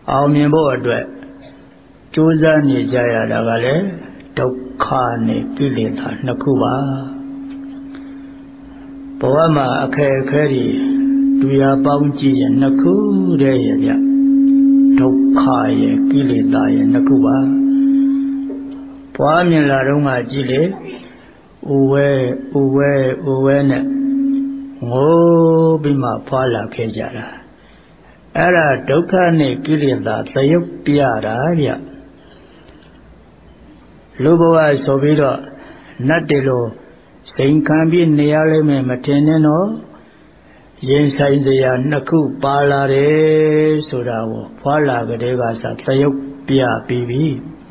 အောင်မြင်ဖို့အတွက်ကြိုးစားနေကြရတာကလည်းဒုက္ခနဲ့ကိလေသာနှစ်ခုပါဘဝမှာအခက်အခဲတွေတွေ့ရပေါင်းကြည့်ရင်နှစ်ခုတည်းရဲ့ဗျဒုက္ခရဲ့ကိလေသာရဲ့နှစ်ခုပါပွားမြင်လာတော့မှကြည့်လေဥဝဲနဲ့ငိုးပြီးမှဖွာလာခဲ့ကြတာအဲ့ဒါဒုက္ခနဲ့ကိလေသာသရုပ်ပြတာဗျလူဘဝဆိုပြီးတော့နတ်တွေလိုစိန်ခံပြီးနေရလိမ့်မယ်မထင်နဲ့တော့ရင်ဆိုင်စရာနှစ်ခုပါလာတယ်ဆိုတာကိုဖွာလာကလေးကစသရုပ်ပြပြီးပြီ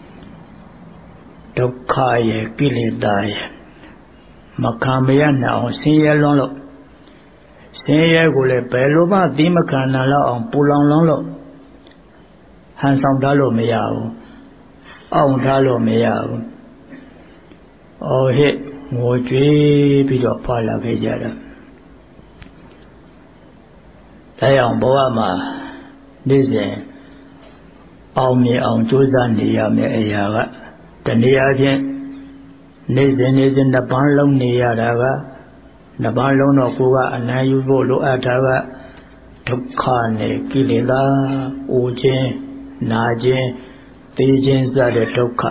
ဒုက္ခရဲ့ကိလေသာရဲ့မခံမရနိုင်အောင်ဆင်းရဲလွန်းလို့ဆင်းရဲကိုလည်းဘယ်လိုမှသိမခံနိုင်တော့အောင်ပူလောင်လွန်းလို့ဟန်ဆောင်ထားလို့မရဘူးအောင်ထားလို့မရဘူးအော်ဟစ်ငိုကြွေးပြီးတော့ဖွာလာခဲ့ကြတာဒါကြောင့်ဘဝမှာနေ့စဉ်အောင်မြင်အောင်ကြိုးစားနေရမယ့်အရာကတနည်းအားဖြင့်နေ့စဉ်နှစ်ပန်းလုံးနေရတာကနှစ်ပန်းလုံးတော့ကိုယ်ကအနိုင်ယူဖို့လိုအပ်တာကဒုက္ခနဲ့ကိလေသာအိုခြင်းနာခြင်းသိခြင်းစတဲ့ဒုက္ခ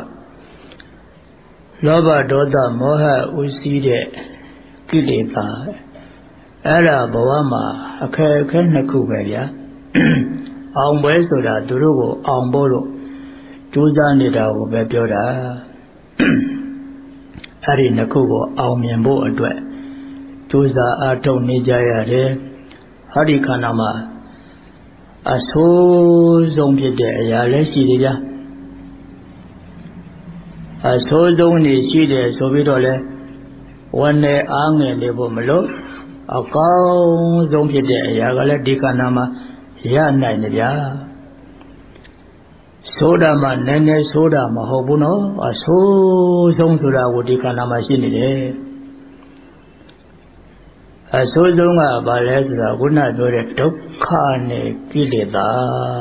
လောဘဒေါသမောဟဥစည်းတဲ့ကိလေသာအဲ့ဒါဘဝမှာအခက်အခဲနှစ်ခုပဲဗျာအောင်ပွဲဆိုတာသူတို့ကိုအောင်ဖို့လို့ကြိုးစားနေတာကိုပဲပြောတာအဲ့ဒီနှစ်ခုကိုအောင်မြင်ဖို့အတွက်ကြိုးစားအားထုတ်နေကြရတယ်ဟောဒီခန္ဓာမှာအဆိုးဆုံးဖြစ်တဲ့အရာလည်းရှိတယ်ဗျာအဆိုးဆုံးနေရှိတယ်ဆိုပြီးတော့လဲဝန်နဲ့အားငယ်နေဖို့မလို့အကောင်းဆုံးဖြစ်တဲ့အရာကလည်းဒီခန္ဓာမှာရနိုင်တယ်ဗျာဆိုးတာမှနည်းနည်းဆိုးတာမဟုတ်ဘူးနော်အဆိုးဆုံးဆိုတာကိုဒီခန္ဓာမှာရှိနေတယ်အဆိုးဆုံးကဘာလဲဆိုတာခုနပြောတဲ့ဒုက္ခနဲ့ကိလေသာ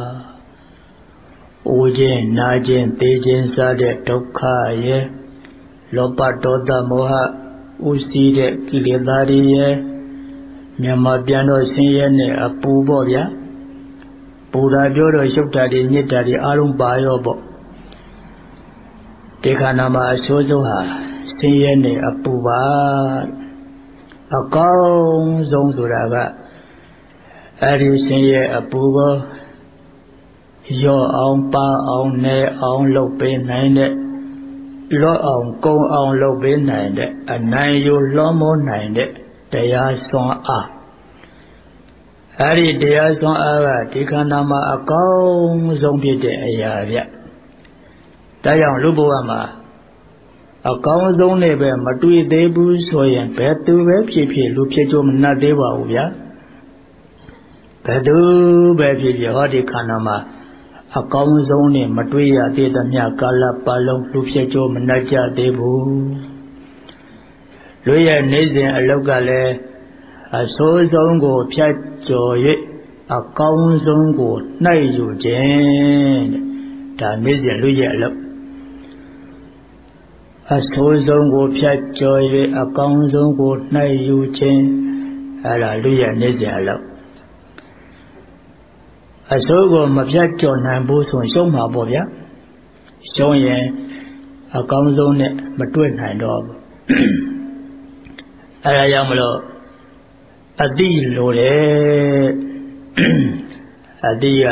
အိုခြင်းနာခြင်းသိခြင်းစတဲ့ဒုက္ခရဲ့လောဘဒေါသမောဟဥစည်းတဲ့ကိလေသာတွေရဲ့မြန်မာပြန်တော့ဆင်းရဲနဲ့အပူပေါ့ဗျာပူတာပြောတော့ရှုပ်တာတွေညစ်တာတွေအားလုံးပါရောပေါ့ဒီခန္ဓာမှာအဆိုးဆုံးဟာဆင်းရဲနဲ့အပူပါအကောင်းဆုံးဆိုတာကအဲ့ဒီဆင်းရဲအပူကိုရော့အောင်ပါအောင်နေအောင်လုပ်ပေးနိုင်တဲ့လော့အောင်ကုံအောင်လုပ်ပေးနိုင်တဲ့အနိုင်ယူလွှမ်းမိုးနိုင်တဲ့တရားစွမ်းအားအဲ့ဒီတရားစွမ်းအားကဒီခန္ဓာမှာအကောင်းဆုံးဖြစ်တဲ့အရာဗျဒါကြောင့်လူဘဝမှာအကောင်းဆုံးနဲ့ပဲမတွေ့သေးဘူးဆိုရင်ဘယ်သူပဲဖြစ်ဖြစ်လူဖြစ်ကြမနှက်သေးပါဘူးဗျာဘယ်သူပဲဖြစ်ဖြစ်ဟောဒီခန္ဓာမှာအကောင်းဆုံးနဲ့မတွေ့ရသေးသမျှကာလပတ်လုံးလူဖြစ်ကြမနှက်ကြသေးဘူးလူရဲ့နေစဉ်အလောက်ကလည်းအဆိုးဆုံးကိုဖြတ်ကျော်၍အကောင်းဆုံးကိုနှိုက်ယူခြင်းဒါနေစဉ်လူရဲ့အလောက်အဆိုးဆုံးကိုဖြတ်ကျော်၍အကောင်းဆုံးကိုနှိုက်ယူခြင်းအဲ့ဒါလူရဲ့နေစဉ်အလောက်အဆိုးကိုမဖြတ်ကျော်နိုင်ဘူးဆိုရင်ရှုံးမှာပေါ့ဗျာရှုံးရင်အကောင်းဆုံးနဲ့မတွေ့နိုင်တော့ဘူးအဲ့ဒါကြောင့်မလို့အတိလိုတယ်အတိက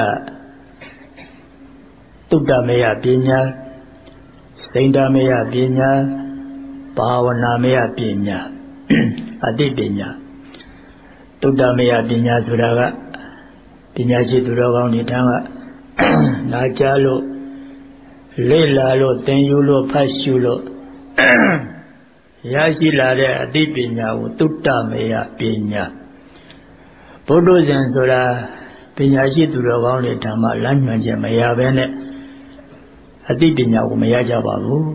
တုတ္တမေယပညာစိန္ဒမေယပညာဘာဝနာမေယပညာအတိပညာတုတ္တမေယပညာဆိုတာကပညာရှိသူတော်ကောင်းတွေတန်းကနာကြားလို့လေ့လာလို့သင်ယူလို့ဖတ်ရှုလို့ရရှိလာတဲ့အသိပညာကိုတုတ္တမေယပညာဘုဒ္ဓဇင်ဆိုတာပညာရှိသူတော်ကောင်းတွေဓမ္မလမ်းညွှန်ချက်မရဘဲနဲ့အသိပညာကိုမရကြပါဘူး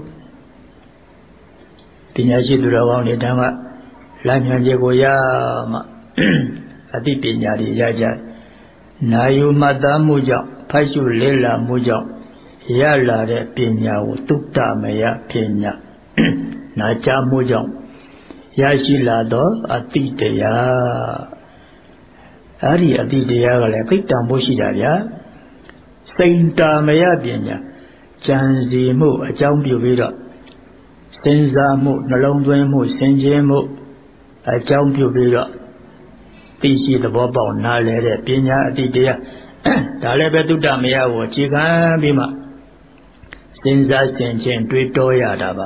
ပညာရှိသူတော်ကောင်းတွေဓမ္မလမ်းညွှန်ချက်ကိုရမှအသိပညာတွေရကြနာယူမှတ်သားမှုကြောင့်ဘဖတ်ရှုလေ့လာမှုကြောင့်ရလာတဲ့ပညာကိုသုတ္တမယပညာနာကြားမှုကြောင့်ရရှိလာသောအတိတရားအဲ့ဒီအတိတရားကလည်းသိတ္တမှုရှိတာဗျာစိန်တာမယပညာကြံစီမှုအကြောင်းပြုပြီးတော့စဉ်းစားမှုနှလုံးသွင်းမှုဆင်ခြင်မှုအကြောင်းပြုပြီးတော့သိရှိသဘောပေါက်နားလည်တဲ့ပညာအတိတရားဒါလည်းပဲသုတ္တမယကိုအခြေခံပြီးမှစဉ်းစားဆင်ခြင်တွေးတောရတာပါ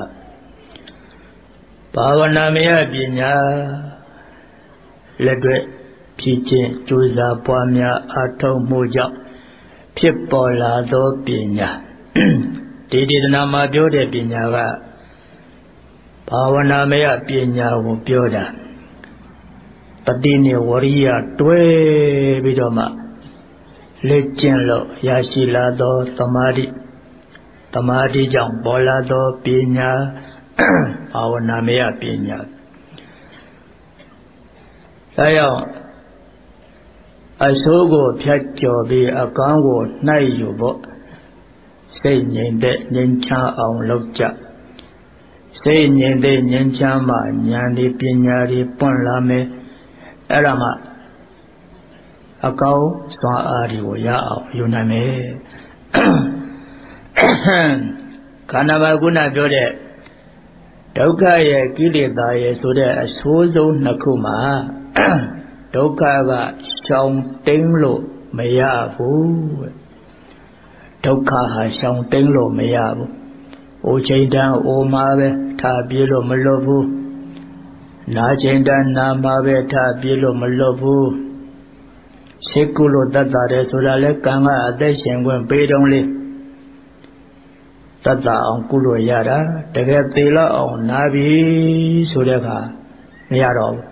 ဘာဝနာမယပညာလက်တွေ့ဖြည့်ခြင်းကြိုးစားပွားများအားထုတ်မှုကြောင့်ဖြစ်ပေါ်လာသောပညာဒီဒေသနာမှာပြောတဲ့ပညာကဘာဝနာမယပညာကိုပြောတာတတိနဲ့ဝရိယတွဲပြီးတော့မှလက်ကျင့်လို့ရရှိလာသောသမာဓိကြောင့်ပေါ်လာသောပညာဘာဝနာမယပညာဒါကြောင့်အဆိုးကိုဖြတ်ကျော်ပြီးအကောင်းကိုနှိုက်ယူဖို့စိတ်ငြိမ်တဲ့ငြိမ်းချမ်းအောင်လုပ်ကြစိတ်ငြိမ်တဲ့ငြိမ်းချမ်းမှဉာဏ်ဒီပညာတွေပွင့်လာမယ်အဲ့ဒါမှအကောင်းစွမ်းအားတွေကိုရအောင်ယူနိုင်မယ်ခန္ဓာမှာခုနပြောတဲ့ဒုက္ခရဲ့ကိလေသာရဲ့ဆိုတဲ့အဆိုးဆုံးနှစ်ခုမှာဒုက္ခကရှောင်တိန်လို့မရဘူးဒုက္ခဟာရှောင်တိန်လို့မရဘူးအိုချိန်တန်အိုမှာပဲထားပြေးလို့မလွတ်ဘူးနာချိန်တန်နာမှာပဲထားပြေးလို့မလွတ်ဘူးရှိကုလို့တတ်တာတယ်ဆိုတာလဲကံကအသက်ရှင်ခွင့်ပေးတုံးလေးတတ်တာအောင်ကုလို့ရတာတကယ်သေလောက်အောင်နာပြီဆိုတဲ့အခါမရတော့ဘူး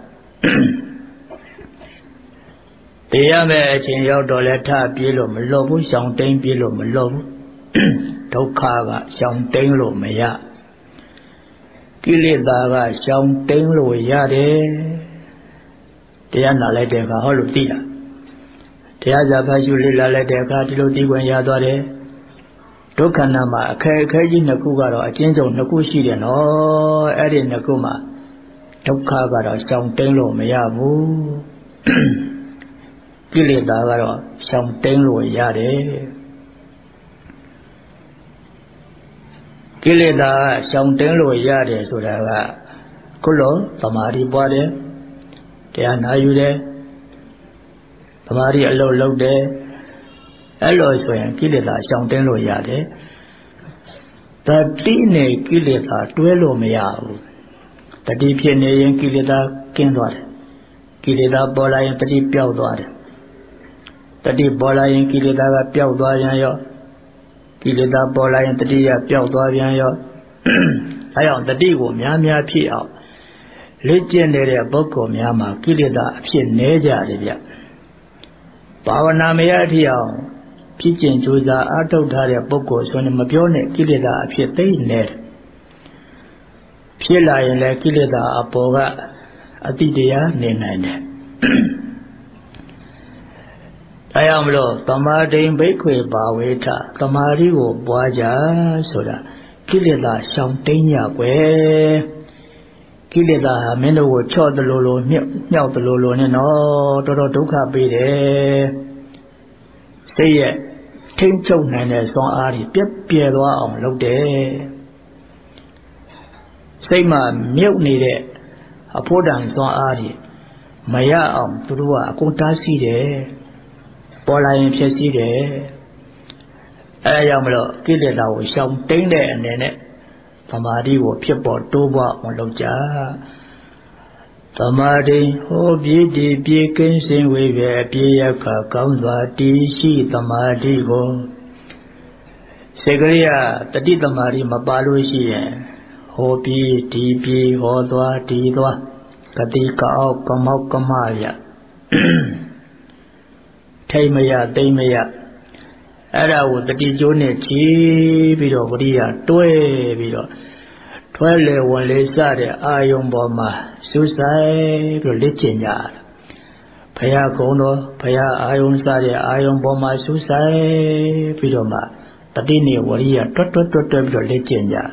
တရားမဲ့အချိန်ရောက်တော့လဲထပြေးလို့မလွတ်ဘူးရှောင်တိန်ပြေးလို့မလွတ်ဘူးဒုက္ခကရှောင်တိန်လို့မရကိလေသာကရှောင်တိန်လို့ရတယ်တရားနာလိုက်တဲ့အခါဟောလို့သိတာတရားစာဖတ်ရှုလေ့လာလိုက်တဲ့အခါဒီလိုသိခွင့်ရသွားတယ်ဒုက္ခနာမှာအခက်အခဲကြီးနှစ်ခုကတော့အကျဉ်းဆုံးနှစ်ခုရှိတယ်နော်အဲ့ဒီနှစ်ခုမှာဒုက္ခကတော့ရှောင်တိန်လို့မရဘူးကိလေသာကတော့ရှောင်တိန်လို့ရတယ်ကိလေသာရှောင်တိန်လို့ရတယ်ဆိုတာကခုလိုသမာဓိပွားတယ်တရားနာယူတယ်သမာဓိအလုပ်လုပ်တယ်အဲ့လိုဆိုရင်ကိလေသာရှောင်တိန်လို့ရတယ်တတိနဲ့ကိလေသာတွဲလို့မရဘူးတတိဖြစ်နေရင်ကိလေသာကင်းသွားတယ်ကိလေသာပေါ်လာရင်တတိပျောက်သွားတယ်တတိပေါ်လာရင်ကိလေသာကပျောက်သွားပြန်ရောကိလေသာပေါ်လာရင်တတိယပျောက်သွားပြန်ရောအဲအောင်တတိကိုများများဖြစ်အောင်လေ့ကျင့်နေတဲ့ပုဂ္ဂိုလ်များမှာကိလေသာအဖြစ်နည်းကြတယ်ဗျဘာဝနာမရအထိအောင်ဖြစ်ကျင်ကြိုးစားအားထုတ်ထားတဲ့ပုဂ္ဂိုလ်ဆိုရင်မပြောနဲ့ကိလေသာအဖြစ်သိနေတယ်ဖြစ်လာရင်လည်းကိလေသာအပေါ်ကအတိတရားနေနိုင်တယ်အဲကြောင့်မလို့သမာဓိဘိက္ခွေဘာဝေထသမာဓိကိုပွားကြဆိုတာကိလေသာရှောင်တိန်ရကွယ်ကိလေသာဟာမင်းတို့ကိုချော့တလို့လို့မြောက်တလို့လို့နဲ့နော်တော်တော်ဒုက္ခပေးတယ်စိတ်ရဲ့ထိမ့်ချုပ်နိုင်တဲ့စွမ်းအားတွေပြဲသွားအောင်လုပ်တယ်စိတ်မှာမြုပ်နေတဲ့အဖို့တန်စွမ်းအားတွေမရအောင်သူတို့ကအကုန်တားဆီးတယ်ပေါ်လာရင်ဖြစ်စီတယ်အဲကြောင့်မလို့ကိလေသာကိုရှောင်တိန်တဲ့အနေနဲ့သမာဓိကိုဖြစ်ပေါ်တိုးပွားအောင်လုပ်ကြသမာဓိဟောပြေးတည်ပြေးကင်းစင်ဝေပဲအပြေးရခကောင်းစွာတည်ရှိသမာဓိကိုစေကရိယာတတိသမာဓိမပါလို့ရှိရင်ဟောပြေးဒီပြေးဟောသွားဒီသွားကတိကောက်ကမောက်ကမရထိမရသိမရအဲ့ဒါကိုတတိကျိုးနဲ့ချီးပြီးတော့ဝိရိယတွဲပြီးတော့ထွဲလေဝင်လေစတဲ့အာယုံပေါ်မှာစူးစိုက်ပြီးတော့လက်ကျင်ကြတာဖရာကုံတော်ဖရာအာယုံစားတဲ့အာယုံပေါ်မှာစူးစိုက်ပြီးတော့မှတတိနေဝရိယတွတ်ပြီးတော့လက်ကျင့်ကြ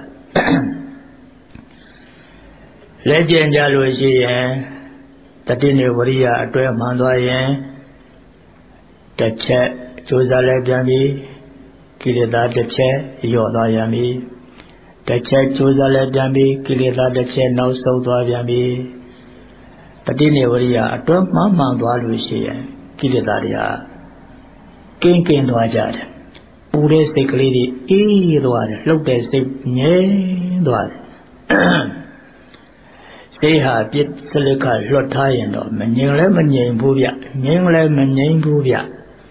လက်ကျင့်ကြလို့ရှိရင်တတိနေဝရိယအတွဲမှန်သွားရင်တစ်ချက်ကြိုးစားလိုက်ပြန်ပြီကိလေသာတစ်ချက်လျော့သွားပြန်ပြီတစ်ချက်ကြိုးစားလိုက်ပြန်ပြီကိလေသာတစ်ချက်နောက်ဆုတ်သွားပြန်ပြီတတိနေဝရိယအတွဲမှန်သွားလို့ရှိရင်ကိလေသာတွေကကင်းသွားကြတယ်ပူတဲ့စိတ်ကလေးတွေအေးသွားတယ်လှုပ်တဲ့စိတ်ငြိမ်သွားတယ်စိတ်ဟာပြစ်စလက်ကလွတ်ထားရင်တော့မငြိမ်လည်းမငြိမ်ဘူးဗျငြိမ်လည်းမငြိမ်ဘူးဗျ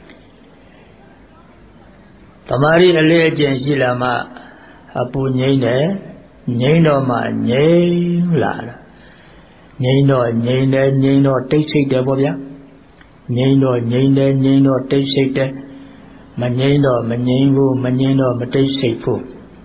တမာရီအလေးအကျင့်ရှိလာမှအပူငြိမ်တယ်ငြိမ်တော့မှငြိမ်လာတာငြိမ်တော့ငြိမ်တယ်ငြိမ်တော့တိတ်ဆိတ်တယ်ပေါ့ဗျာငြိမ်တော့ငြိမ်တယ်ငြိမ်တော့တိတ်ဆိတ်တယ်မငြိမ်တော့မငြိမ်ဘူးမငြိမ်တော့မတိတ်ဆိတ်ဘူး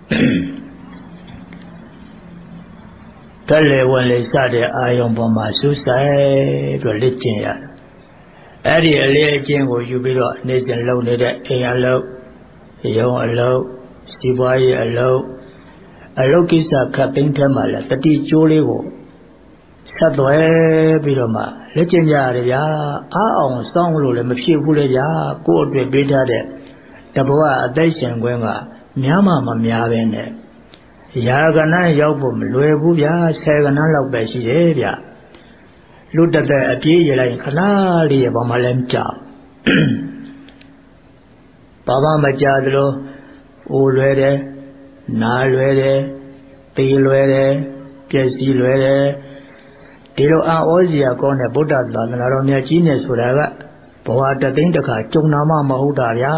တလေဝင်လေစတဲ့အာယုံပေါ်မှာစူးစိုက်ပြီးလက်ကျင့်ရတယ်အဲ့ဒီအလေးအကျင့်ကိုယူပြီးတော့နေ့စဉ်လုပ်နေတဲ့အိမ်အလုပ်ရုံအလုပ်စီးပွားရေးအလုပ်ကိစ္စခပ်သိမ်းထဲမှာလဲတတိကျိုးလေးကိုဆက်သွဲပြီးတော့မှလက်ကျင့်ကြရတယ်ဗျာအားအောင်စောင်းလို့လည်းမဖြစ်ဘူးလေဗျာကိုယ့်အတွက်ပေးထားတဲ့တဘဝအသက်ရှင်ခွင့်ကများမှမများပဲနဲ့ရာဂဏရောက်ဖို့မလွယ်ဘူးဗျာဆယ်ဂဏလောက်ပဲရှိတယ်ဗျလူတသက်အပြေးရလိုက်ခလားလေးရပါမှလည်းမကြောက်ဘာမှမကြသလိုအိုလွယ်တယ်နားလွယ်တယ်သေလွယ်တယ်ပျက်စီးလွယ်တယ်ဒီလိုအာဩဇီယာကောင်းတဲ့ဗုဒ္ဓသာသနာတော်မြတ်ကြီးနဲ့ဆိုတာကဘဝတသိန်းတစ်ခါကြုံနာမှမဟုတ်တာဗျာ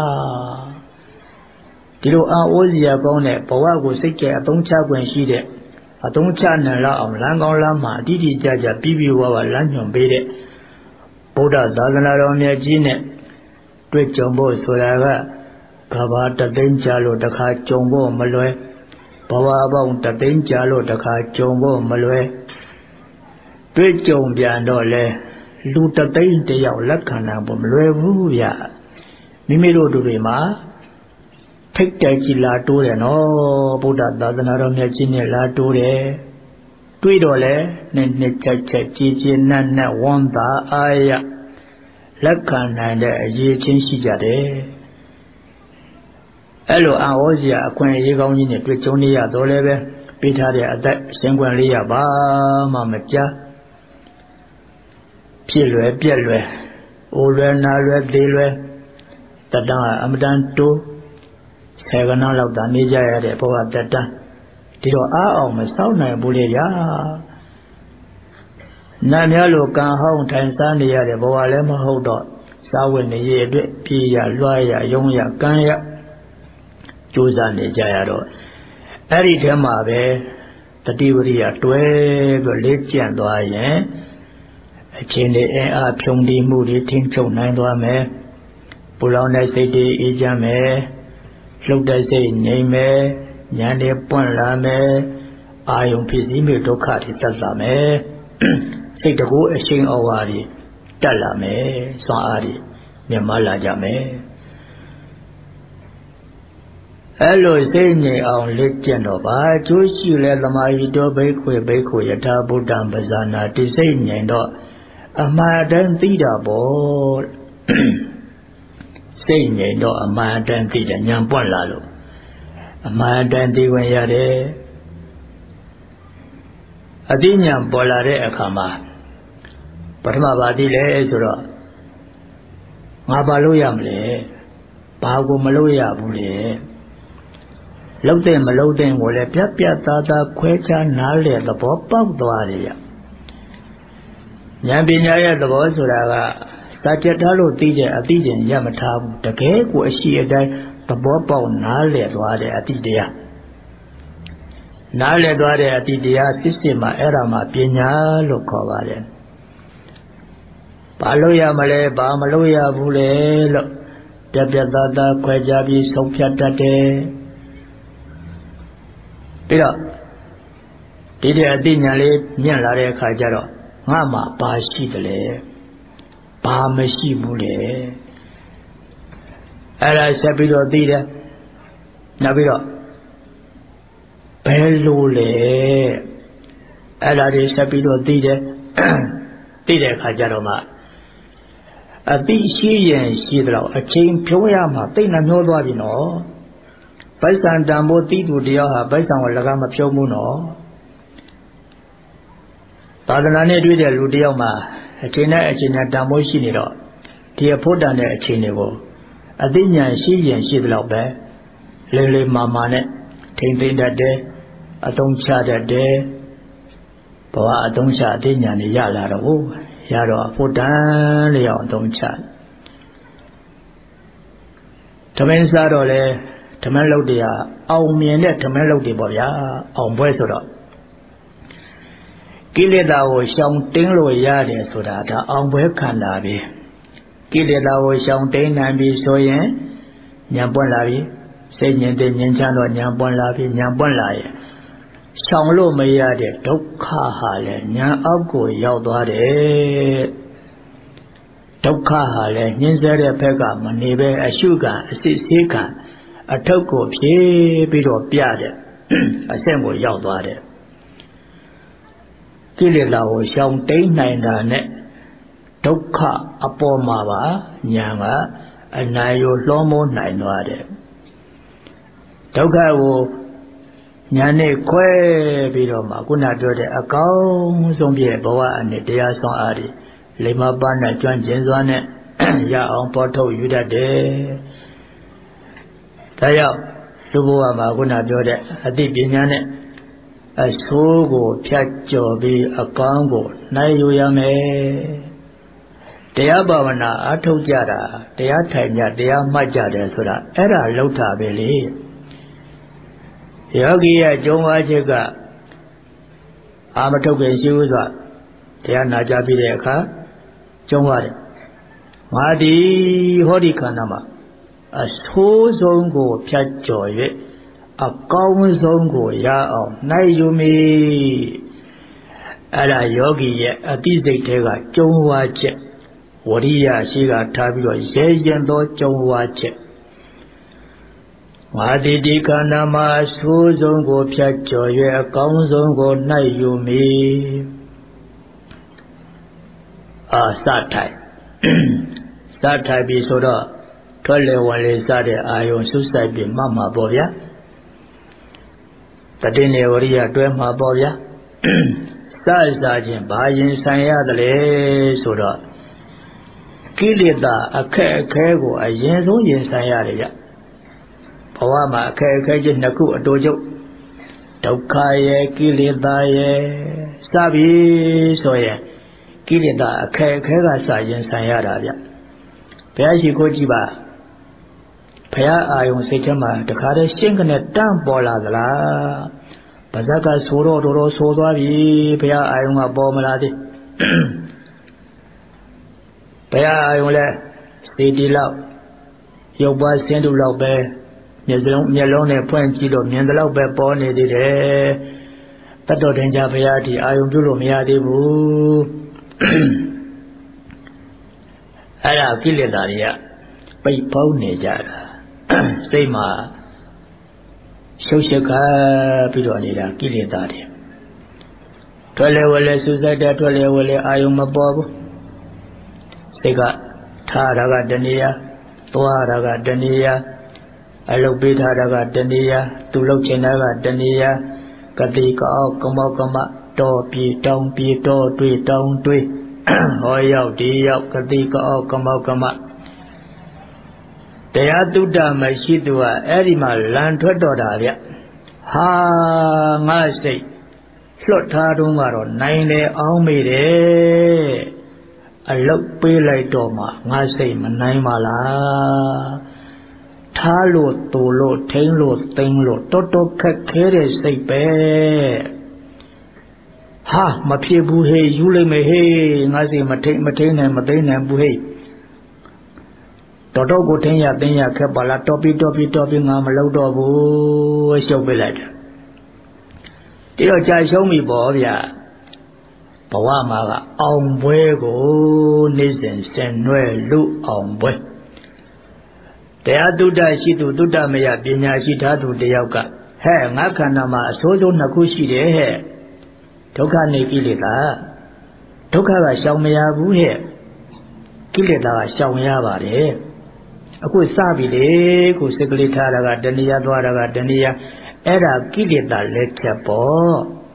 ဒီလိုအာဩဇီယာကောင်းတဲ့ဘဝကိုစိတ်ကြအသုံးချခွင့်ရှိတဲ့အသုံးချနိုင်လောက်အောင်လမ်းကောင်းလမ်းမှာအတိအကျကြပြီးဝါလမ်းညွှန်ပေးတဲ့ဗုဒ္ဓသာသနာတော်မြတ်ကြီးနဲ့တွေ့ကြုံဖို့ဆိုတာကကဘာတသိန်းကြာလို့တစ်ခါကြုံဖို့မလွယ်ဘဝပေါင်းတသိန်းကြာလို့တစ်ခါကြုံဖို့မလွယ်တွေ့ကြုံပြန်တော့လဲလူတသိန်းတယောက်လက်ခံနိုင်ဖို့မလွယ်ဘူးဗျမိမိတို့တွေမှာထိတ်တိုက်ကြီးလာတိုးတယ်နော်ဗုဒ္ဓသာသနာတော်မြတ်ကြီးနဲ့လာတိုးတယ်တွေ့တော့လဲနှစ်ချက်ကြီးနတ်ဝမ်းသာအားရလက်ခံနိုင်တဲ့အရေးချင်းရှိကြတယ်အဲ့လိုအာဩဇီယာအခွင့်အရေးကောင်းကြီးနဲ့တွေ့ကြုံနေရတော့လည်းပဲပေးထားတဲ့အသက်ရှင်ခွင့်လေးရပါမှမကြားဖြစ်လွယ်ပြက်လွယ်အိုလွယ်နာလွယ်သေးလွယ်တတန်းအမတန်တိုးဆယ်ကဏလောက်သာနေကြရတဲ့ဘဝတတန်းဒီတော့အားအောင်မစောင့်နိုင်ဘူးလေဗျာနာများလို့ကံဟောင်းထိုင်စားနေရတဲ့ဘဝလည်းမဟုတ်တော့စားဝတ်နေရအတွက်ပြေးရလွှားရယုံရကံရကြိုးစားနေကြရတော့အဲ့ဒီထဲမှာပဲတတိဝရိယတွဲပြီးလေးကျင့်သွားရင်အချင်းတွေအင်အားဖြုံတည်မှုတွေထိန်းချုပ်နိုင်သွားမယ်ပူလောင်တဲ့စိတ်တွေအေးချမ်းမယ်လှုပ်တဲ့စိတ်ငြိမ်မယ်ဉာဏ်တွေပွင့်လာမယ်အာယုံဖြစ်စည်းမှုဒုက္ခတွေတက်လာမယ်စိတ်တကူအရှိန်အဝါတွေတက်လာမယ်စွမ်းအားတွေမြင့်မားလာကြမယ်အဲ့လိုစိတ်ငြိမ်အောင်လက်ကျင့်တော့ပါကျိုးရှိလဲသမာဟိတောဘိက္ခုယထာဗုဒ္ဓံပဇာနာတိစိတ်ငြိမ်တော့အမှန်တန်သိတာပေါ့စိတ်ငြိမ်တော့အမှန်တန်သိတယ်ဉာဏ်ပွင့်လာလို့အမှန်တန်သိဝင်ရတယ်အသိဉာဏ်ပေါ်လာတဲ့အခါမှာပထမပါသိလဲဆိုတော့ငါဘာလို့ရမလဲဘာကိုမလို့ရဘူးလေလှုပ်တဲ့မလှုပ်တဲ့ကိုလည်းပြတ်ပြတ်သားသားခွဲခြားနားလည်သဘောပေါက်သွားတယ်ရဉာဏ်ပညာရဲ့သဘောဆိုတာကစာချက်ထားလို့သိတဲ့အသိဉာဏ်ရမထားဘူးတကယ်ကိုအရှိအတိုင်းသဘောပေါက်နားလည်သွားတဲ့အသိတရားနားလည်သွားတဲ့အသိတရားစစ်မှာအဲ့ဒါမှပညာလို့ခေါ်ပါတယ်ဘာလို့ရမလဲဘာမလို့ရဘူးလေလို့ပြတ်ပြတ်သားသားခွဲခြားပြီးဆုံးဖြတ်တတ်တယ်ပြီးတော့ဒီအသိဉာဏ်လေးမြင့်လာတဲ့အခါကျတော့ငါမှဘာရှိတယ်လဲဘာဘာမရှိဘူးလေအဲ့ဒါဆက်ပြီးတော့သိတယ်နောက်ပြီးတော့ဘယ်လိုလဲအဲ့ဒါတွေဆက်ပြီးတော့သိတယ်သိတဲ့အခါကျတော့မှအသိရှိရင်ရှိသလောက်အချိန်ဖြုံးရမှာသိနှမျောသွားပြီနော်ပိုက်ဆံတန်ဖို့သိသူတယောက်ဟာပိုက်ဆံကိုလကမဖြုံးဘူးနော်သာသနာနဲ့တွေ့တဲ့လူတယောက်မှာအချိန်နဲ့အချိန်နဲ့တန်ဖို့ရှိနေတော့ဒီအဖို့တန်တဲ့အချိန်တွေကိုအသိဉာဏ်ရှိရင်ရှိသလောက်ပဲလေးလေးမာမာနဲ့ထိမ့်သိမ့်တတ်တယ်အသုံးချတတ်တယ်ဘဝအသုံးချအသိဉာဏ်တွေရလာတော့ရတော့အဖို့တန်လျောက်အသုံးချဓမ္မစားတော့လေဓမ္မလုတ်တရားအောင်မြင်တဲ့ဓမ္မလုတ်တွေပေါ့ဗျာအောင်ပွဲဆိုတော့ကိလေသာကိုရှောင်တင်းလို့ရတယ်ဆိုတာဒါအောင်ပွဲခန္ဓာပဲကိလေသာကိုရှောင်တင်းနိုင်ပြီဆိုရင်ဉာဏ်ပွင့်လာပြီစိတ်ဉာဏ်တည်းဉာဏ်ချမ်းတော့ဉာဏ်ပွင့်လာပြီဉာဏ်ပွင့်လာရင်ရှောင်လို့မရတဲ့ဒုက္ခဟာလည်းဉာဏ်အောက်ကိုရောက်သွားတယ်ဒုက္ခဟာလည်းညှင်းဆဲတဲ့ဘက်ကမနေပဲအရှုခံအစစ်ဆေးခံအထုပ်ကိုဖြည့်ပြီးတော့ပြတဲ့အဆင့်ကိုရောက်သွားတယ်ကိလေသာကိုရှောင်တိန်နိုင်တာနဲ့ဒုက္ခအပေါ်မှာပါဉာဏ်ကအနိုင်ကိုလွှမ်းမိုးနိုင်သွားတယ်ဒုက္ခကိုဉာဏ်နဲ့ခွဲပြီးတော့မှခုနပြောတဲ့အကောင်းဆုံးပြည့်ဘဝအနေတရားဆောင်အားတွေလိမ္မာပါနဲ့ကျွမ်းကျင်စွာနဲ့ရအောင်ပေါ်ထုတ်ယူတတ်တယ်ဒါကြောင့်လူဘဝမှာခုနပြောတဲ့အသိပညာနဲ့အဆိုးကိုဖြတ်ကျော်ပြီးအကောင်းကိုနိုင်ယူရမယ်တရားဘာဝနာအထုတ်ကြတာတရားထိုင်ကြတရားမှတ်ကြတယ်ဆိုတာအဲ့ဒါလောက်တာပဲလေယောဂီရဲ့ကျုံးဝါချက်ကအာမထုတ်ခင်ရှိဦးစွာတရားနာကြပြီးတဲ့အခါကျုံးရတယ်ငါဒီဟောဒီခန္ဓာမှာအဆိုးဆုံးကိုဖြတ်ကျော်၍အကောင်းဆုံးကိုရအောင်နိုင်ယူမိအဲ့ဒါယောဂီရဲ့အသိစိတ်တွေကကျုံးဝါချက်ဝရိယရှိကထားပြီးတော့ရဲရင်သောကျုံးဝါချက်ငါဒီခန္ဓာမှာအဆိုးဆုံးကိုဖြတ်ကျော်၍အကောင်းဆုံးကိုနိုင်ယူမိစထိုင်စထိုင်ပြီဆိုတော့ထွက်လေဝင်လေစတဲ့အာယုံဆုဆိုင်ပြီးမှတ်မှာပေါ့ဗျာတတိနေဝရိယတွဲမှာပေါ့ဗျာစခြင်းဘာရင်ဆိုင်ရသလဲဆိုတော့ကိလေသာအခက်အခဲကိုအရင်ဆုံးရင်ဆိုင်ရတယ်ဗျဘဝမှာအခက်အခဲချင်းနှစ်ခုအတူချုပ်ဒုက္ခရဲ့ကိလေသာရဲ့စပြီဆိုရင်ကိလေသာအခက်အခဲကစရင်ဆိုင်ရတာဗျဘုရားရှိခိုးကြည့်ပါဘုရားအာယုံစိတ်ထဲမှာတခါတည်းရှင်းကနေတန့်ပေါ်လာသလားပါဇက်ကဆိုတော့တော်တော်ဆိုသွားပြီဘုရားအာယုံကပေါ်မလာသေးဘုရားအာယုံလဲစေတီလောက်ရုပ်ပွားဆင်းတုလောက်ပဲမျက်လုံးနဲ့ဖွင့်ကြည့်လို့မြင်တဲ့လောက်ပဲပေါ်နေသေးတယ်တတ်တော်တင်ကြဘုရားဒီအာယုံပြုလို့မရသေးဘူးအဲ့ဒါကိလေသာတွေကပိတ်ပေါင်းနေကြတာစိတ်မှာရှုပ်ရှက်ခါပြီးတော့နေတာကိလေသာတွေထွက်လေဝလေစူးစိုက်တဲ့ထွက်လေဝလေအာယုံမပေါ်ဘူးစိတ်ကထားတာကတဏှာသွားတာကတဏှာအလုတ်ပေးထားတာကတဏှာသူလုတ်ချင်တာကတဏှာကတိကောကမောကမတော်ပြေတောင်းပြေတော်တွေးတောင်းတွေးဟောရောက်ဒီရောက်ကတိကောကမောကမတရားတုဒ္ဒမရှိသူကအဲ့ဒီမှာလန်ထွက်တော်တာဗျဟာငါစိတ်လွတ်ထားတော့ကတော့နိုင်လေအောင်မေတယ်အလုတ်ပေးလိုက်တော့မှငါစိတ်မနိုင်ပါလားထားလို့တူလို့ထိန်လို့သိမ်းလို့တော်ခက်ခဲတဲ့စိတ်ပဲဟာမဖြစ်ဘူးဟေးယူလိုက်မယ်ဟေးငါစိတ်မထိန်နိုင်မသိမ်းနိုင်ဘူးဟေးတော်ကိုထိန်ရသိမ်းရခက်ပါလားတော်ပြီငါမလုပ်တော့ဘူးရှုပ်ပေးလိုက်တယ်ဒီတော့ကြာရှုံးပြီပေါ့ဗျာဘဝမှာကအောင်ပွဲကိုနေ့စဉ်ဆင်နွှဲလူအောင်ပွဲတရားတုဒ္ဒရှိသူတုဒ္ဒမယပညာရှိထားသူတယောက်ကဟဲ့ငါခန္ဓာမှာအဆိုးဆုံးနှစ်ခုရှိတယ်ဟဲ့ဒုက္ခနဲ့ကိလေသာဒုက္ခကရှောင်မရဘူးဟဲ့ကိလေသာကရှောင်ရပါတယ်အခုစပြီလေခုစိတ်ကလေးထားတာကတဏှာသွားတာကတဏှာအဲ့ဒါကိလေသာလက်ချက်ပေါ့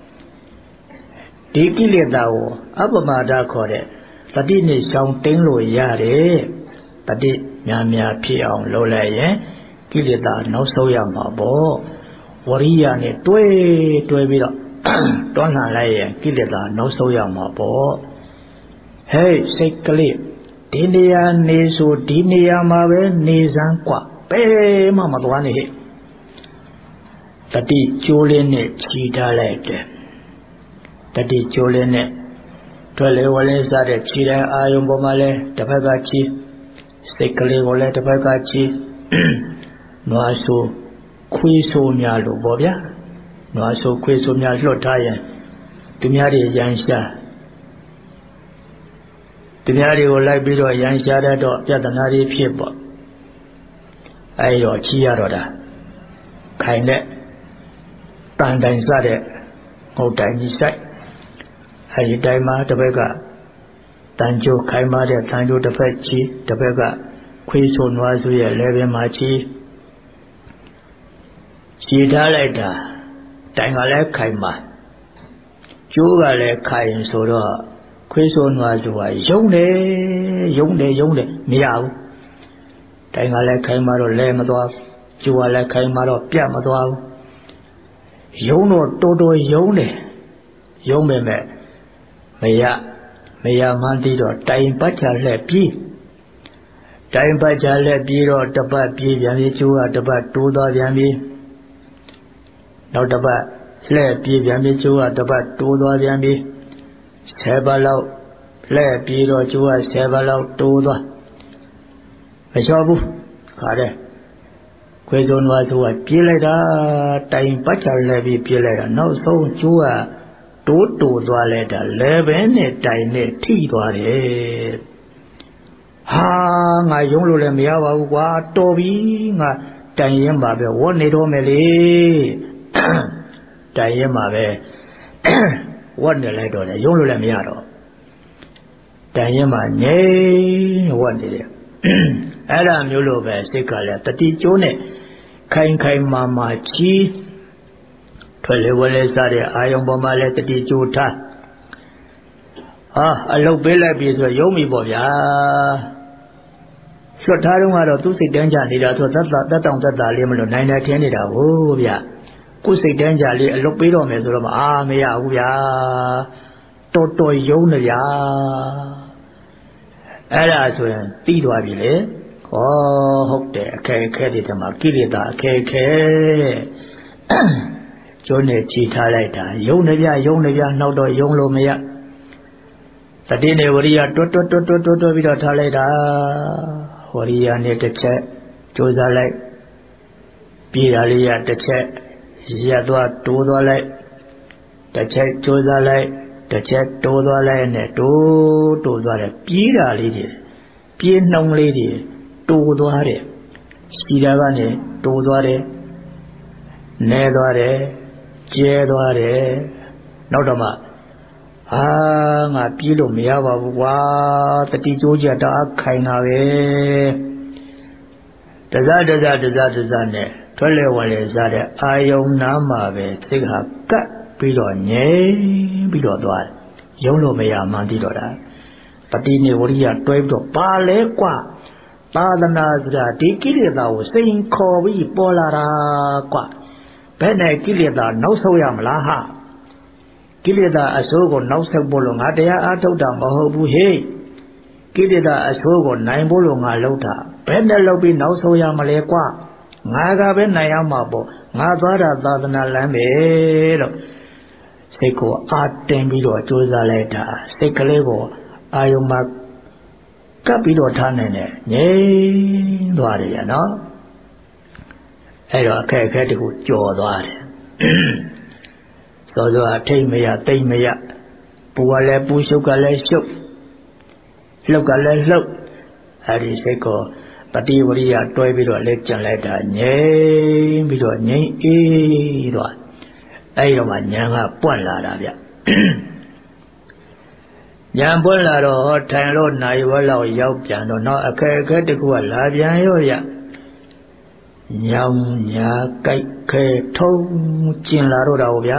ဒီကိလေသာကိုအပမာဒခေါ်တဲ့တတိနဲ့ရှောင်တိန်လို့ရတယ်တတိများများဖြစ်အောင်လုပ်လိုက်ရင်ကိလေသာနောက်ဆုံးရမှာပေါ့ဝရိယနဲ့တွဲပြီးတော့တွန်းလှန်လိုက်ရင်ကိလေသာနောက်ဆုံးရမှာပေါ့ဟဲ့စိတ်ကလေးဒီနေရာနေဆိုဒီနေရာမှာပဲနေစမ်းกว่าဘယ်မှမသွားနဲ့တတိကျိုးလေးနဲ့ခြိထားလိုက်တယ်တတိကျိုးလေးနဲ့ထွက်လေဝလဲစားတဲ့ခြိတဲ့အာယုံပေါ်မှာလဲတစ်ဖက်ကခြိစိတ်ကလေးကိုလည်းတစ်ဖက်ကခြိနွားဆိုခွေးဆိုများလို့ပေါ့ဗျာနွားဆိုခွေးဆိုများလွတ်ထားရင်သူများတွေရန်ရှာသူများတွေကိုလိုက်ပြီးတော့ရန်ရှာတတ်တော့ပြဿနာတွေဖြစ်ပေါ့အဲ့တော့ခြိရတော့တာခိုင်တဲ့တန်တိုင်စတဲ့ငုတ်တိုင်ကြီးဆိုင်အဲ့ဒီတိုင်မှာတစ်ဖက်ကတန်ကြိုခိုင်မာတဲ့တန်ကြိုတစ်ဖက်ခြိတစ်ဖက်ကခွေးဆိုနွားဆိုရဲ့လဲပင်မှာခြိထားလိုက်တာတိုင်ကလည်းခိုင်မာကျိုးကလည်းခိုင်ဆိုတော့ခွေးဆိုနွားဆိုတာယုံတယ်မရဘူးတိုင်ကလည်းခိုင်မာတော့လဲမသွားကျိုးကလည်းခိုင်မာတော့ပြတ်မသွားဘူးယုံတော့တော်ယုံတယ်ယုံပေမဲ့မရမှန်းသိတော့တိုင်ပတ်ချလှက်ပြီးတိုင်ပတ်ချလှက်ပြီးတော့တပတ်ပြေးပြန်ပြီးကျိုးကတပတ်တိုးသွားပြန်ပြီးနောက်တပတ်လှည့်ပြေးပြန်ပြီးကျိုးကတပတ်တိုးသွားပြန်ပြီး10ပတ်လောက်လှည့်ပြေးတော့ကျိုးက10ပတ်လောက်တိုးသွားမလျှော့ဘူးခါတဲ့ခွေးစုံနွားဆိုတာပြေးလိုက်တာတိုင်ပတ်ချလှည့်ပြီးပြေးလိုက်တာနောက်ဆုံးကျိုးကတိုးသွားလိုက်တာလဲပဲနဲ့တိုင်နဲ့ထိသွားတယ်ဟာငါယုံလို့လည်းမရပါဘူးကွာတော်ပြီငါတိုင်ရင်ပါပဲဝတ်နေတော့မယ်လေတိုင်ရင်ပါပဲဝတ်နေလိုက်တော့လေယုံလို့လည်းမရတော့တိုင်ရင်ပါငြိမ်ဝတ်နေတယ်အဲ့ဒါမျိုးလိုပဲစိတ်ကလည်းတတိကျိုးနဲ့ခိုင်မာချီးထွက်လေဝလဲစားတဲ့အာယုံပေါ်မှာလည်းတတိကျိုးထားအလုတ်ပေးလိုက်ပြီဆိုရုံးပြီပေါ့ဗျာလွတ်ထားတော့ကတော့သူ့စိတ်တန်းကြနေတာဆိုသက်တောင်လေးမလို့နိုင်တယ်ထင်းနေတာဟုတ်ဗျာကိုယ်စိတ်တန်းကြလေးအလုတ်ပေးတော့မယ်ဆိုတော့မရဘူးဗျာတော်ယုံနေဗျာအဲ့ဒါဆိုရင်ပြီးသွားပြီလေဟုတ်တယ်အခက်အခဲတွေတမှာကိလေသာအခက်အခဲကျိုးနဲ့ခြိထားလိုက်တာယုံနေဗျနောက်တော့ယုံလို့မရတတိနဲ့ဝရိယတွတ်ပြီးတော့ထားလိုက်တာဝရိယနဲ့တစ်ချက်ကြိုးစားလိုက်ပြေးတာလေးရတစ်ချက်ရက်သွားတိုးသွားလိုက်တစ်ချက်ကြိုးစားလိုက်တစ်ချက်တိုးသွားလိုက်နဲ့တိုးသွားတယ်ပြေးတာလေးတွေပြေးနှုံလေးတွေတိုးသွားတယ်ရှိတာကနေတိုးသွားတယ်နဲသွားတယ်ကျဲသွားတယ်နောက်တော့မှငါပြေးလို့မရပါဘူးကွာတတိကျိုးကြတအားခိုင်တာပဲတစနဲ့ထွက်လေဝင်လေစားတဲ့အာယုံနာမှာပဲစိတ်ဟာကပ်ပြီးတော့ငြိမ်ပြီးတော့သွားတယ်ယုံလို့မရမှန်းသိတော့တာတတိနဲ့ဝရိယတွဲပြီးတော့ပါလဲကွာသာသနာဆိုတာဒီကိလေသာကိုစိန်ခေါ်ပြီးပေါ်လာတာကွာဘယ်နဲ့ကိလေသာနောက်ဆုံးရမလားဟာကိလေသာအဆိုးကိုနောက်ဆက်ဖို့လို့ငါတရားအားထုတ်တာမဟုတ်ဘူးဟေ့ကိလေသာအဆိုးကိုနိုင်ဖို့လို့ငါလုပ်တာဘယ်နဲ့လုပ်ပြီးနောက်ဆုံးရမလဲကွာငါကပဲနိုင်ရမှာပေါ့ငါသွားတာသာသနာလမ်းပဲလို့စိတ်ကိုအာတင်ပြီးတော့ကြိုးစားလိုက်တာစိတ်ကလေးကိုအာယုံမှာကပ်ပြီးတော့ထားနိုင်တယ်ငြိမ်သွားတယ်ရနော်အဲ့တော့အခက်အခဲတခုကြော်သွားတယ်စောစောအထိတ်မရတိတ်မရပူကလည်းပူရှုပ်ကလည်းရှုပ်လှုပ်ကလည်းလှုပ်အဲ့ဒီစိတ်ကိုပฏิဝရိယတွဲပြီးတော့လက်ကျန်လိုက်တာငြိမ်ပြီးတော့ငြိမ်အေးသွားအဲ့ဒီတော့မှဉာဏ်ကပွင့်လာတာဗျဉာဏ်ပွင့်လာတော့ထိုင်လို့နိုင်ဝက်လောက်ရောက်ပြန်တော့နောက်အခက်အခဲတစ်ခုကလာပြန်ရောရညောင်ညာကြိုက်ခဲထုံးကျင်လာတော့တာဗျာ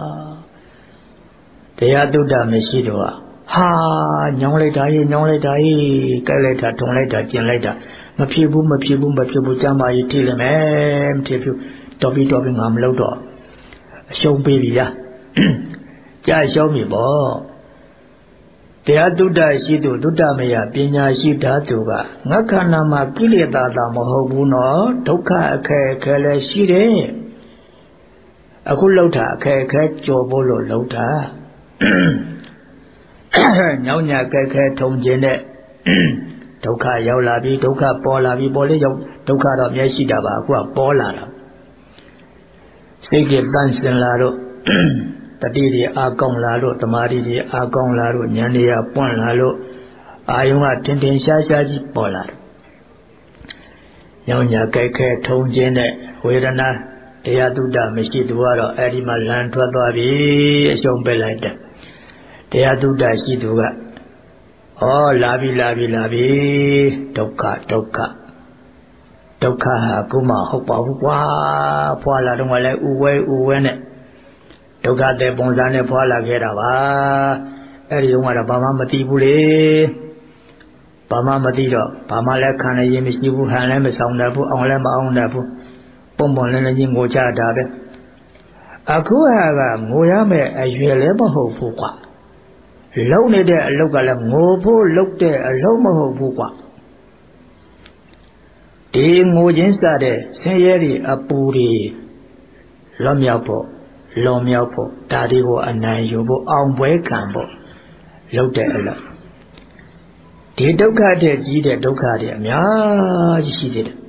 တရားတုဒ္ဒမရှိတော့ဟာညောင်းလိုက်တာကြီးညောင်းလိုက်တာကြီးကြိုက်လိုက်တာထုံလိုက်တာကျင်လိုက်တာမဖြစ်ဘူးကျမ်းမာရေးထိလည်းမယ်မဖြစ်ဘူးတော်ပြီငါမလုပ်တော့အရှုံးပေးပြီလားကြာရှုံးပြီပေါ့တရားတုဒ္ဒရှိသူတုဒ္ဒမယပညာရှိဓာတုကငါခန္ဓာမှာကိလေသာတာမဟုတ်ဘူးနော်ဒုက္ခအခက်အခဲလည်းရှိတယ်အခုလောက်တာအခက်အခဲကြော်ဖို့လို့လောက်တာညောင်းညာကြက်ခဲထုံခြင်းတဲ့ဒုက္ခရောက်လာပြီဒုက္ခပေါ်လာပြီပေါ်လေရောက်ဒုက္ခတော့မျက်ရှိတာပါအခုကပေါ်လာတာစိတ်ကတန့်စင်လာတော့တတိတွေအာကောင်းလာလို့တမာတိတွေအာကောင်းလာလို့ဉာဏ်တွေကပွင့်လာလို့အာယုံကထင်ထင်ရှားရှားကြီးပေါ်လာတယ်ညောင်းညာကြက်ခဲထုံခြင်းတဲ့ဝေဒနာတရားတုဒ္ဒမရှိသူကတော့အဲ့ဒီမှာလမ်းထွက်သွားပြီအရှုံးပယ်လိုက်တယ်တရားတုဒ္ဒရှိသူကလာပြီဒုက္ခဟာအခုမှဟုတ်ပါဘူးကွာဖွာလာတော့လည်းဥဝဲနဲ့ဒုက္ခတဲ့ပုံစံနဲ့ဖွာလာခဲ့တာပါအဲ့ဒီတော့ကတော့ဘာမှမသိဘူးလေဘာမှမသိတော့ဘာမှလည်းခံရရင်မရှိဘူးဟန်လည်းမဆောင်တတ်ဘူးအောင်လည်းမအောင်တတ်ဘူးပုံလည်းကြီးငိုချတာပဲအခုဟာကငိုရမယ်အရွယ်လည်းမဟုတ်ဘူးကွာလုံနေတဲ့အလုပ်ကလည်းငိုဖို့လုပ်တဲ့အလုပ်မဟုတ်ဘူးကွာဒီငိုချင်းစတဲ့ဆင်းရဲတွေအပူတွေလွန်မြောက်ဖို့ဒါတွေကိုအနိုင်ယူဖို့အောင်ပွဲခံဖို့လုပ်တဲ့အလုပ်ဒီဒုက္ခတဲ့ကြီးတဲ့ဒုက္ခတွေအများကြီးရှိသေးတယ်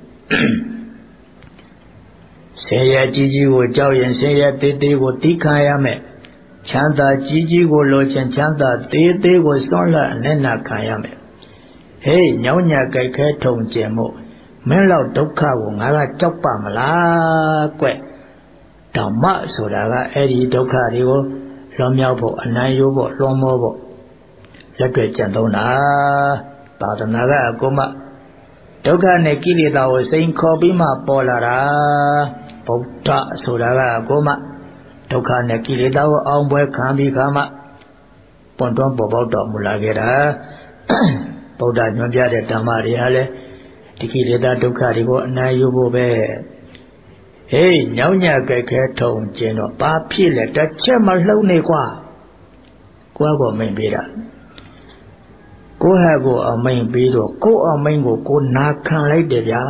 ဆင်းရဲကြီးကိုကြောက်ရင်ဆင်းရဲသေးကိုသိခံရမယ်ချမ်းသာကြီးကိုလိုချင်ချမ်းသာသေးကိုစွန့်လွတ်အနစ်နာခံရမယ်ဟေးညောင်းညာကြိုက်ခဲထုံကျင်မို့မင်းလောက်ဒုက္ခကိုငါကကြောက်ပါမလားကွဓမ္မဆိုတာကအဲ့ဒီဒုက္ခတွေကိုလွန်မြောက်ဖို့အနိုင်ယူဖို့လွန်မောဖို့လက်တွေ့ကျင့်သုံးတာသာသနာကအကုန်မှဒုက္ခနဲ့ကိလေသာကိုစိန်ခေါ်ပြီးမှပေါ်လာတာဗုဒ္ဓဆိုတာကအကုန်မှဒုက္ခနဲ့ကိလေသာကိုအောင်ပွဲခံပြီးခါမှပွန်တွန်းပေါ်ပေါက်တော်မူလာခဲ့တာဗုဒ္ဓညွှန်ပြတဲ့ဓမ္မတွေဟာလည်းဒီကိလေသာဒုက္ခတွေကိုအနိုင်ယူဖို့ပဲဟေးညောင်းညာကြက်ခဲထုံကျင်တော့ဘာဖြစ်လဲတစ်ချက်မလှုပ်နေကွာကိုယ့်ကိုမိန်ပေးတာကိုယ့်ဟာကိုအမိန်ပေးတော့ကိုယ့်အမိန်ကိုနာခံလိုက်တယ်ဗျာ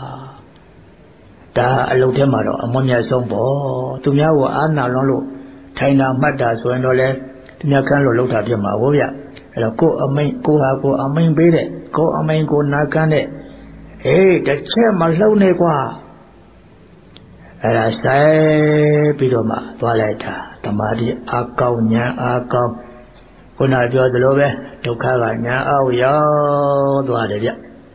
ဒါအလုပ်ထဲမှာတော့အမွန်မြတ်ဆုံးပေါ့သူများကိုအာနာလွန်လို့ထိုင်တာမှတ်တာဆိုရင်တော့လေသူများခန်းလို့လုပ်တာဖြစ်မှာဟုတ်ဗျအဲ့တော့ကိုယ့်အမိန်ကိုဟာကိုအမိန်ပေးတဲ့ကိုယ့်အမိန်ကိုနာခံတဲ့ဟေးတစ်ချက်မလှုပ်နေကွာအဲ့ဒါဆိုင်ပြီးတော့မှသွားလိုက်တာဓမ္မတိအာကောင်းဉာဏ်အာကောင်းခုနပြောသလိုပဲဒုက္ခကဉာဏ်အောက်ရောက်သွားတယ်ဗျ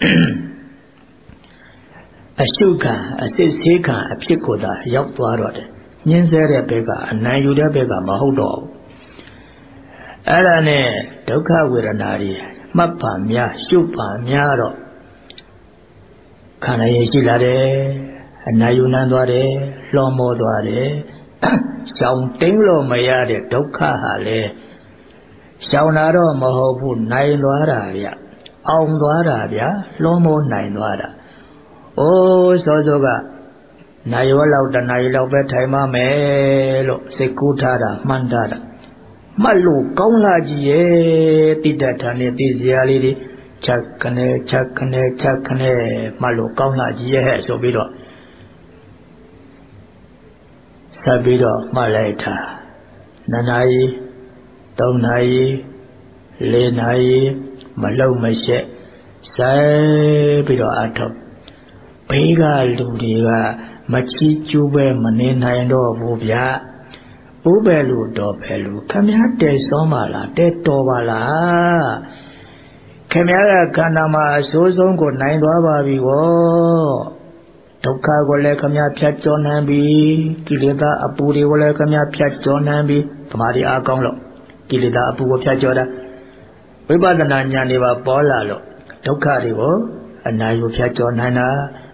အရှုခံအစစ်ဆေးခံအဖြစ်ကိုသာရောက်သွားတော့တယ်ညှင်းဆဲတဲ့ဘက်ကအနိုင်ယူတဲ့ဘက်ကမဟုတ်တော့ဘူးအဲ့ဒါနဲ့ဒုက္ခဝေဒနာတွေမှတ်ပါများရှုပါများတော့ခန္ဓာရည်ရှိလာတယ်အနာယူနှံသွားတယ်လွန်မောသွားတယ်ရှောင်တိန်လို့မရတဲ့ဒုက္ခဟာလေရှောင်တာတော့မဟုတ်ဘူးနိုင်သွားတာဗျအောင်သွားတာဗျလွန်မောနိုင်သွားတာအိုးစောစောကနိုင်ရောလောက်တနာရီလောက်ပဲထိုင်မမယ်လို့စိတ်ကူးထားတာမှန်ထားတာမှတ်လို့ကောင်းလာကြီးရဲ့တိတ္တထာနဲ့သိစရာလေးတွေချက်ခနဲ့မှတ်လို့ကောင်းလာကြီးရဲ့ဆိုပြီးတော့ဆက်ပြီးတော့မှတ်လိုက်တာ2 နာရီ3 နာရီ4 နာရီမလုံမရှက်ဆက်ပြီးတော့အထောက်ဘေးကလူတွေကမချီးကျူးပဲမနေနိုင်တော့ဘူးဗျာဥပဲလူတော်ပဲလူခမည်းတဲစောပါလားတဲတော်ပါလားခမည်းကခန္ဓာမှာအဆိုးဆုံးကိုနိုင်သွားပါပြီဗောဒုက္ခကိုလည်းခမည်းဖြတ်ကျော်နိုင်ပြီကိလေသာအပူတွေကိုလည်းခမည်းဖြတ်ကျော်နိုင်ပြီဓမ္မဒီအားကောင်းလို့ကိလေသာအပူကိုဖြတ်ကျော်တာဝိပဿနာဉာဏ်တွေပါပေါ်လာလို့ဒုက္ခတွေကိုအနာယူဖြတ်ကျော်နိုင်တာ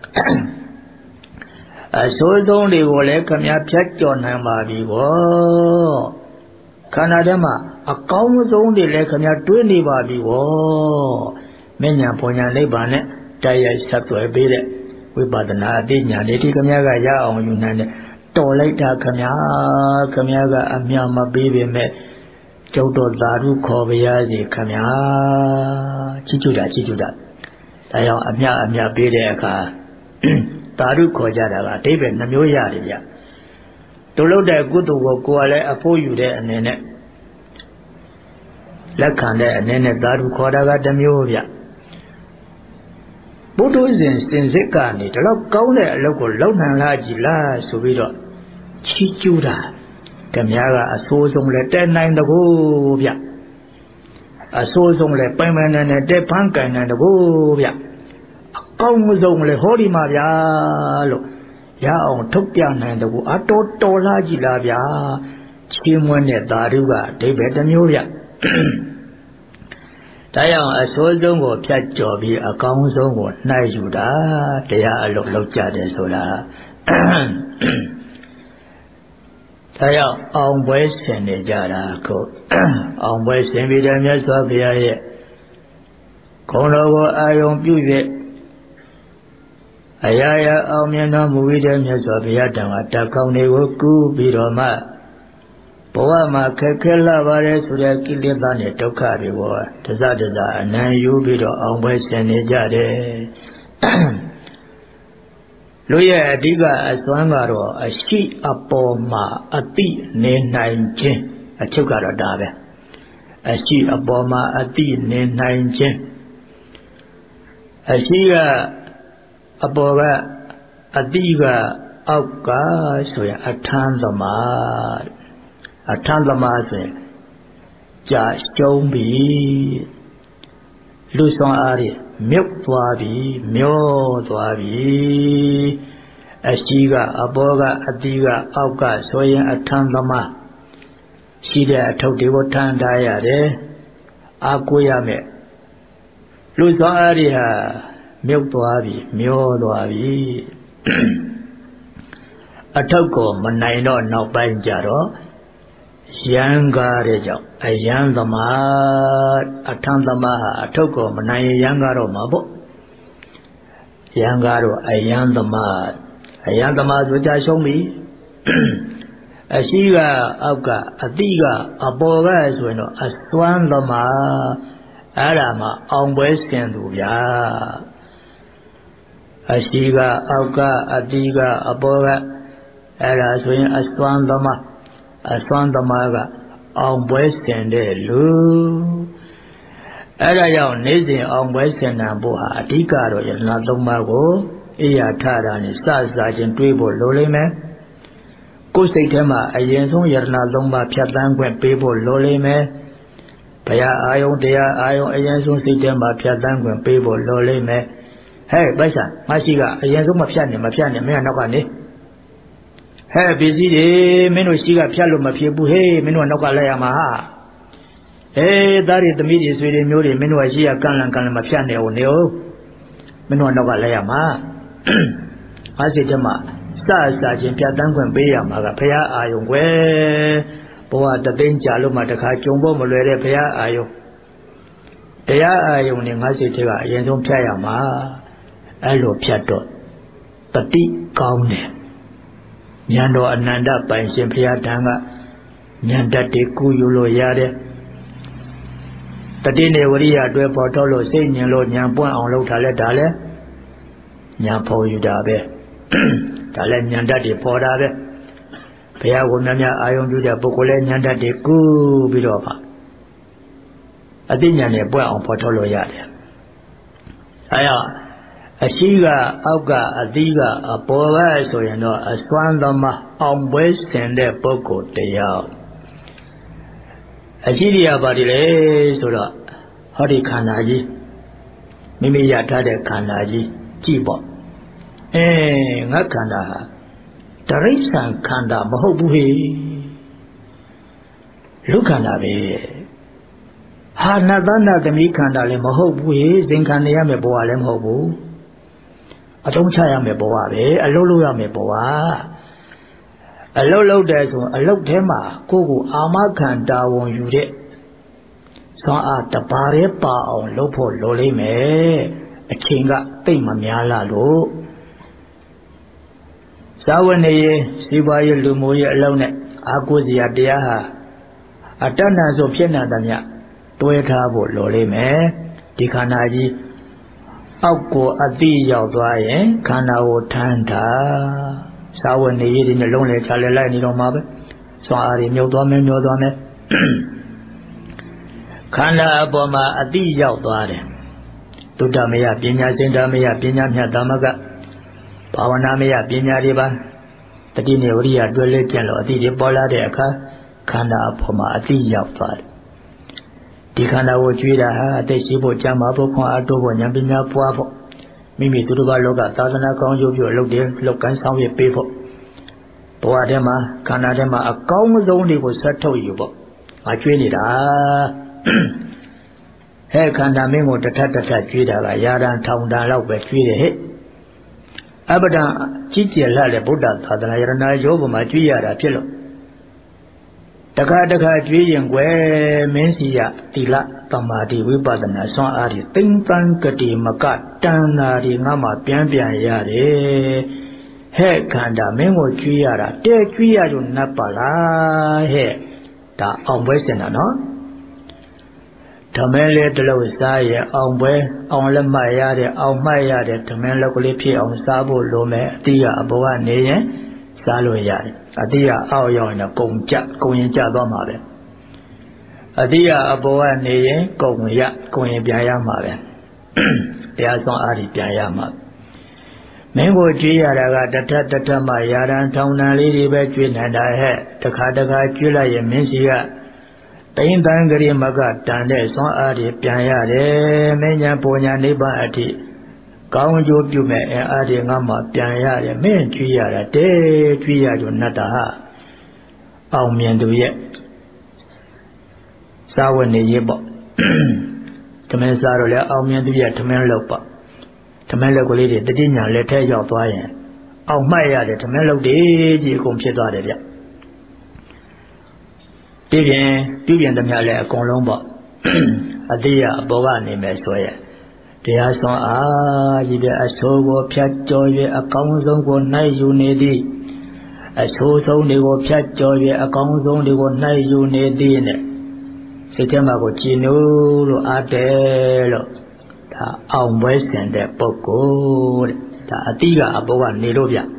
အဆိုးဆုံးတွေကိုလည်းခမည်းဖြတ်ကျော်နိုင်ပါပြီဗောခန္ဓာထဲမှာအကောင်းဆုံးတွေလည်းခမည်းတွေးနေပါပြီဗောမဉ္ဇဉ်ပုံညာနိဗ္ဗာန်နဲ့တိုက်ရိုက်ဆက်သွယ်ပေးတဲ့ဝိပဿနာအသိဉာဏ်တွေဒီခမည်းကရအောင်ယူနိုင်တယ်တော်လိုက်တာခမည်းကအမြမပေးပေမဲ့ကျုပ်တို့သာဓုခေါ်ပါရစေခမည်းချီးကျူးတာဒါကြောင့်အမြပေးတဲ့အခါသာဓုခေါ်ကြတာကအဓိပ္ပာယ်နှမျိုးရတယ်ဗျတို့လို့တဲ့ကုသိုလ်ကိုကိုယ်ကလည်းအဖို့ယူတဲ့အနေနဲ့လက်ခံတဲ့အနေနဲ့သာဓုခေါ်တာကတစ်မျိုးဗျဘုဒ္ဓဇင်စင်စစ်ကနေဒီလောက်ကောင်းတဲ့အလုပ်ကိုလုပ်နိုင်လားကြည်လားဆိုပြီးတော့ချီးကျူးတာခမည်းကအဆိုးဆုံးလဲတဲ့နိုင်တကူဗျအဆိုးဆုံးလဲပိုင်ပိုင်နဲ့တဲ့ဖန်းကန်နိုင်တကူဗျအကောင်းဆုံးလဲဟောဒီမှာဗျာလို့ရအောင်ထုတ်ပြနိုင်တကူတော်လားကြည်လားဗျာချီးမွမ်းတဲ့သာဓုကအဓိပ္ပာယ်တစ်မျိုးဗျဒါကြောင့်အဆိုးဆုံးကိုဖြတ်ကျော်ပြီးအကောင်းဆုံးကိုနှိုက်ယူတာတရားအလုပ်လုပ်ကြတယ်ဆိုတာဒါကြောင့်အောင်ပွဲဆင်နေကြတာကိုအောင်ပွဲဆင်ပြီးတဲ့မြတ်စွာဘုရားရဲ့ခုံတော်ကိုအာယုံပြု၍အရာရာအောင်မြင်တော်မူပြီးတဲ့မြတ်စွာဘုရားတန်ခါတကောင်းတွေကိုကူးပြီးတော့မှဘဝမှာခက်ခဲလာပါတယ်ဆိုတဲ့ကိလေသာနဲ့ဒုက္ခတွေကိုတစအနံယူပြီးတော့အောင်ပွဲဆင်နေကြတယ်လူရဲ့အဓိကအစွမ်းကတော့အရှိအပေါ်မှာအတိနေနိုင်ခြင်းအချုပ်ကတော့ဒါပဲအရှိအပေါ်မှာအတိနေနိုင်ခြင်းအရှိကအပေါ်ကအတိကအောက်ကဆိုရင်အထမ်းသမားအထမ်းသမားဆိုရင်ကြာရှုံးပြီလူဆောင်အားဖြင့်မြုပ်သွားပြီမျောသွားပြီအရှိကအပေါ်ကအတိကအောက်ကဆိုရင်အထမ်းသမားရှိတဲ့အထုပ်တွေကိုထမ်းထားရတယ်အားကိုးရမယ်လူဆောင်အားဖြင့်ဟာမြုပ်သွားပြီမျောသွားပြီအထုပ်ကိုမနိုင်တော့နောက်ပိုင်းကြတော့ရံကားတဲ့ကြောင့်အယံသမားအထမ်းသမားဟာအထုပ်ကိုမနိုင်ရံကားတော့မှာပေါ့ရံကားတော့အယံသမားဆိုကြရှုံးပြီအရှိကအောက်ကအတိကအပေါ်ကဆိုရင်တော့အစွမ်းသမားအဲ့ဒါမှအောင်ပွဲဆင်သူဗျာအရှိကအောက်ကအတိကအပေါ်ကအဲ့ဒါဆိုရင်အစွမ်းသမားအစွမ်းသမားကအောင်ပွဲဆင်တဲ့လူအဲ့ဒါကြောင့်နေ့စဉ်အောင်ပွဲဆင်နိုင်ဖို့ဟာအဓိကတော့ယန္တသုံးပါးကိုအိယာထတာနဲ့စချင်းတွေးဖို့လိုလိမ့်မယ်ကိုယ်စိတ်ထဲမှာအရင်ဆုံးယန္တသုံးပါးဖြတ်သန်းခွင့်ပေးဖို့လိုလိမ့်မယ်ဘုရားအာယုံတရားအာယုံအရင်ဆုံးစိတ်ထဲမှာဖြတ်သန်းခွင့်ပေးဖို့လိုလိမ့်မယ်ဟဲ့ပိုက်ဆံငါရှိကအရင်ဆုံးမဖြတ်နဲ့မင်းကနောက်ကနေဟဲ့ပစ္စည်းတွေမင်းတို့ရှိကဖြတ်လို့မဖြစ်ဘူးဟေးမင်းတို့ကနောက်ကလိုက်ရမှာဟာသားတွေသမီးတွေဆွေတွေမျိုးတွေမင်းတို့ကရှိကကန့်လန့်မဖြတ်နဲ့ဦးနေဦးမင်းတို့ကနောက်ကလိုက်ရမှာအားစိတ်ထဲမှာစချင်းဖြတ်တန်းခွင့်ပေးရမှာကဘုရားအာယုံွယ်ဘဝတသိန်းကြာလို့မှတခါကြုံဖို့မလွယ်တဲ့ဘုရားအာယုံတရားအာယုံနဲ့ငါစိတ်ထဲကအရင်ဆုံးဖြတ်ရမှာအဲ့လိုဖြတ်တော့တတိကောင်းတယ်ဉာဏ်တော်အနန္တပိုင်ရှင်ဘုရားထံကဉာဏ်တတ်တွေကိုယူလို့ရတယ်တတိနေဝရိယတွဲပေါ်ထုတ်လို့စိတ်ဉာဏ်လို့ဉာဏ်ပွင့်အောင်လုပ်ထားလဲဒါလဲဉာဏ်ဖော်ယူတာပဲဒါလဲဉာဏ်တတ်တွေပေါ်တာပဲဘုရားကိုများအာယုံပြုတဲ့ပုဂ္ဂိုလ်လဲဉာဏ်တတ်တွေကိုပြီးတော့ပါအသိဉာဏ်နဲ့ပွင့်အောင်ဖော်ထုတ်လို့ရတယ်အဲအရှိကအောက်ကအသီးကအပေါ်ကဆိုရင်တော့အစွမ်းသမားအောင်ပွဲဆင်တဲ့ပုဂ္ဂိုလ်တရားအရှိတရားပါတည်းလေဆိုတော့ဟောဒီခန္ဓာကြီးမိမိရထားတဲ့ခန္ဓာကြီးကြည့်ပေါ့ငါခန္ဓာဟာတရိစ္ဆာန်ခန္ဓာမဟုတ်ဘူးဟေ့လူခန္ဓာပဲဟာနတ်သားနတ်သမီးခန္ဓာလည်းမဟုတ်ဘူးဟေ့ဇင်ခံနေရမယ်ဘဝလည်းမဟုတ်ဘူးအသုံးချရမယ်ဘဝပဲအလုပ်လုပ်ရမယ်ဘဝအလုပ်လုပ်တယ်ဆိုအလုပ်ထဲမှာကိုယ့်ကိုအာမခံတာဝန်ယူတဲ့စွမ်းအားတပါးရဲပါအောင်လုပ်ဖို့လိုလိမ့်မယ်အချိန်ကတိတ်မများလာလို့ဇာဝနေရေးစီးပွားရေးလူမှုရေးအလုံးနဲ့အာကိုစရာတရားဟာအတ္တနာဆိုဖြစ်နေတယ်မြတ်တွဲထားဖို့လိုလိမ့်မယ်ဒီခန္ဓာကြီးအောက်ကိုအတိရောက်သွားရင်ခန္ဓာကိုထမ်းတာဇာဝနေရေးဒီနှလုံးလေချလဲလိုက်နေတော့မှာပဲစွမ်းအားတွေမြုပ်သွားမယ်ခန္ဓာအပေါ်မှာအတိရောက်သွားတယ်သုတ္တမယပညာစင်တာမယပညာမြတ်သမဂဘာဝနာမယပညာတွေပါတတိနေဝရိယတွဲလဲကျင့်လို့အတိတွေပေါ်လာတဲ့အခါခန္ဓာအပေါ်မှာအတိရောက်သွားတယ်ဒီခန္ဓာကိုကျွေးတာဟာအသက်ရှိဖို့ကြံပါဖို့ခွန်အားတိုးဖို့ဉာဏ်ပညာပွားဖို့မိမိသူတစ်ပါးလောကသာသနာကောင်းကျိုးပြုလုပ်တယ်လုပ်ကိုင်းဆောင်ရွက်ပေးဖို့ဘဝထဲမှာခန္ဓာထဲမှာအကောင်းဆုံးတွေကိုဆက်ထုတ်ယူဖို့ငါကျွေးနေတာဟဲ့ခန္ဓာမင်းကိုတထကျွေးတာကရာတန်ထောင်တန်လောက်ပဲကျွေးတယ်ဟဲ့အပဒံကြီးကျယ်လာတဲ့ဗုဒ္ဓသာသနာယရဏယောဘမှာကျွေးရတာဖြစ်လို့တခါကျွေးရင်ကွယ်မင်းစီရတိလသမာဓိဝိပဿနာစွမ်းအားတွေသိမ့်ပန်းကတိမကတန်တာတွေငါမှပြန်ရတယ်ဟဲ့ခန္ဓာမင်းကိုကျွေးရတာတဲ့ကျွေးရလို့နတ်ပါလားဟဲ့ဒါအောင်ပွဲစင်တာနော်ဓမင်းလေးတစ်လုံးစားရအောင်ပွဲအောင်လက်မှတ်ရတဲ့အောင်မှတ်ရတဲ့ဓမင်းလောက်ကလေးဖြစ်အောင်စားဖို့လိုမယ်အတိကအပေါ်ကနေရင်စားလို့ရတယ်အတိကအောက်ရောက်ရင်ကုံရင်ကျသွားမှာပဲအတိကအပေါ်ကနေရင်ကုံရင်ပြန်ရမှာပဲတရားစွမ်းအားကြီးပြန်ရမှာမင်းကိုကျွေးရတာကတထမှရာတန်ထောင်တန်လေးတွေပဲကျွေးနေတာဟဲ့တခါကျွေးလိုက်ရင်မင်းစီကတိန်တန်ကလေးမကတန်တဲ့စွမ်းအားတွေပြန်ရတယ်မင်းညာပူညာနိဗ္ဗာန်အထိကောင်းကျိုးပြုမဲ့အားတွေငါမှပြန်ရတယ်မင်းကျွေးရတာတဲကျွေးရကြနတ္တဟာအောင်မြင်သူရဲ့စာဝတ်နေရေးပေါ့ဓမင်းစားတော့လေအောင်မြင်သူရဲ့ဓမင်းလောက်ပေါ့ဓမင်းလောက်ကလေးတွေတတိညာလက်ထဲရောက်သွားရင်အောင်မှတ်ရတယ်ဓမင်းလောက်တွေကြီးအကုန်ဖြစ်သွားတယ်ဗျပြုပြင်သမျှလည်းအကုန်လုံးပေါ့အတိယအပေါ်ကနေမယ်ဆိုရတရားစွမ်းအားကြီးတဲ့အဆိုးကိုဖြတ်ကျော်၍အကောင်းဆုံးကိုနှိုက်ယူနေသည်အဆိုးဆုံးတွေကိုဖြတ်ကျော်၍အကောင်းဆုံးတွေကိုနှိုက်ယူနေသည်နဲ့စိတ်ထဲမှာကိုကြည်နူးလို့အားတယ်လို့ဒါအောင်ပွဲဆင်တဲ့ပုဂ္ဂိုလ်တဲ့ဒါအတိကအပေါ်ကနေလို့ဗျ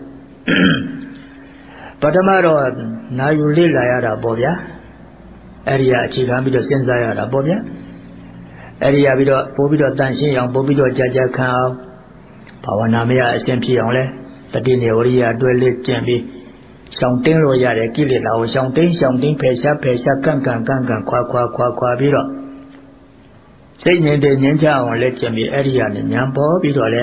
ပထမတော့နာယူလေ့လာရတာပေါ့ဗျာအဲ့ဒီအခြေခံပြီးတော့စဉ်းစားရတာပေါ့ဗျာအဲ့ဒီပြီးတော့ပို့ပြီးတော့တန်ရှင်းအောင်ပို့ပြီးတော့ကြာခံအောင်ဘာဝနာမရအစဉ်ဖြစ်အောင်လဲတတိနေဝရိယအတွဲလေးကျင့်ပြီးရှောင်တင်းလို့ရတဲ့ကိလေသာကိုရှောင်တင်းဖယ်ရှားကန့်ခွာပြီးတော့စိတ်ငြိမ်တဲ့ငြိမ်းချအောင်လက်ကျင့်ပြီးအဲ့ဒီကနေဉာဏ်ပေါ်ပြီးတော့လဲ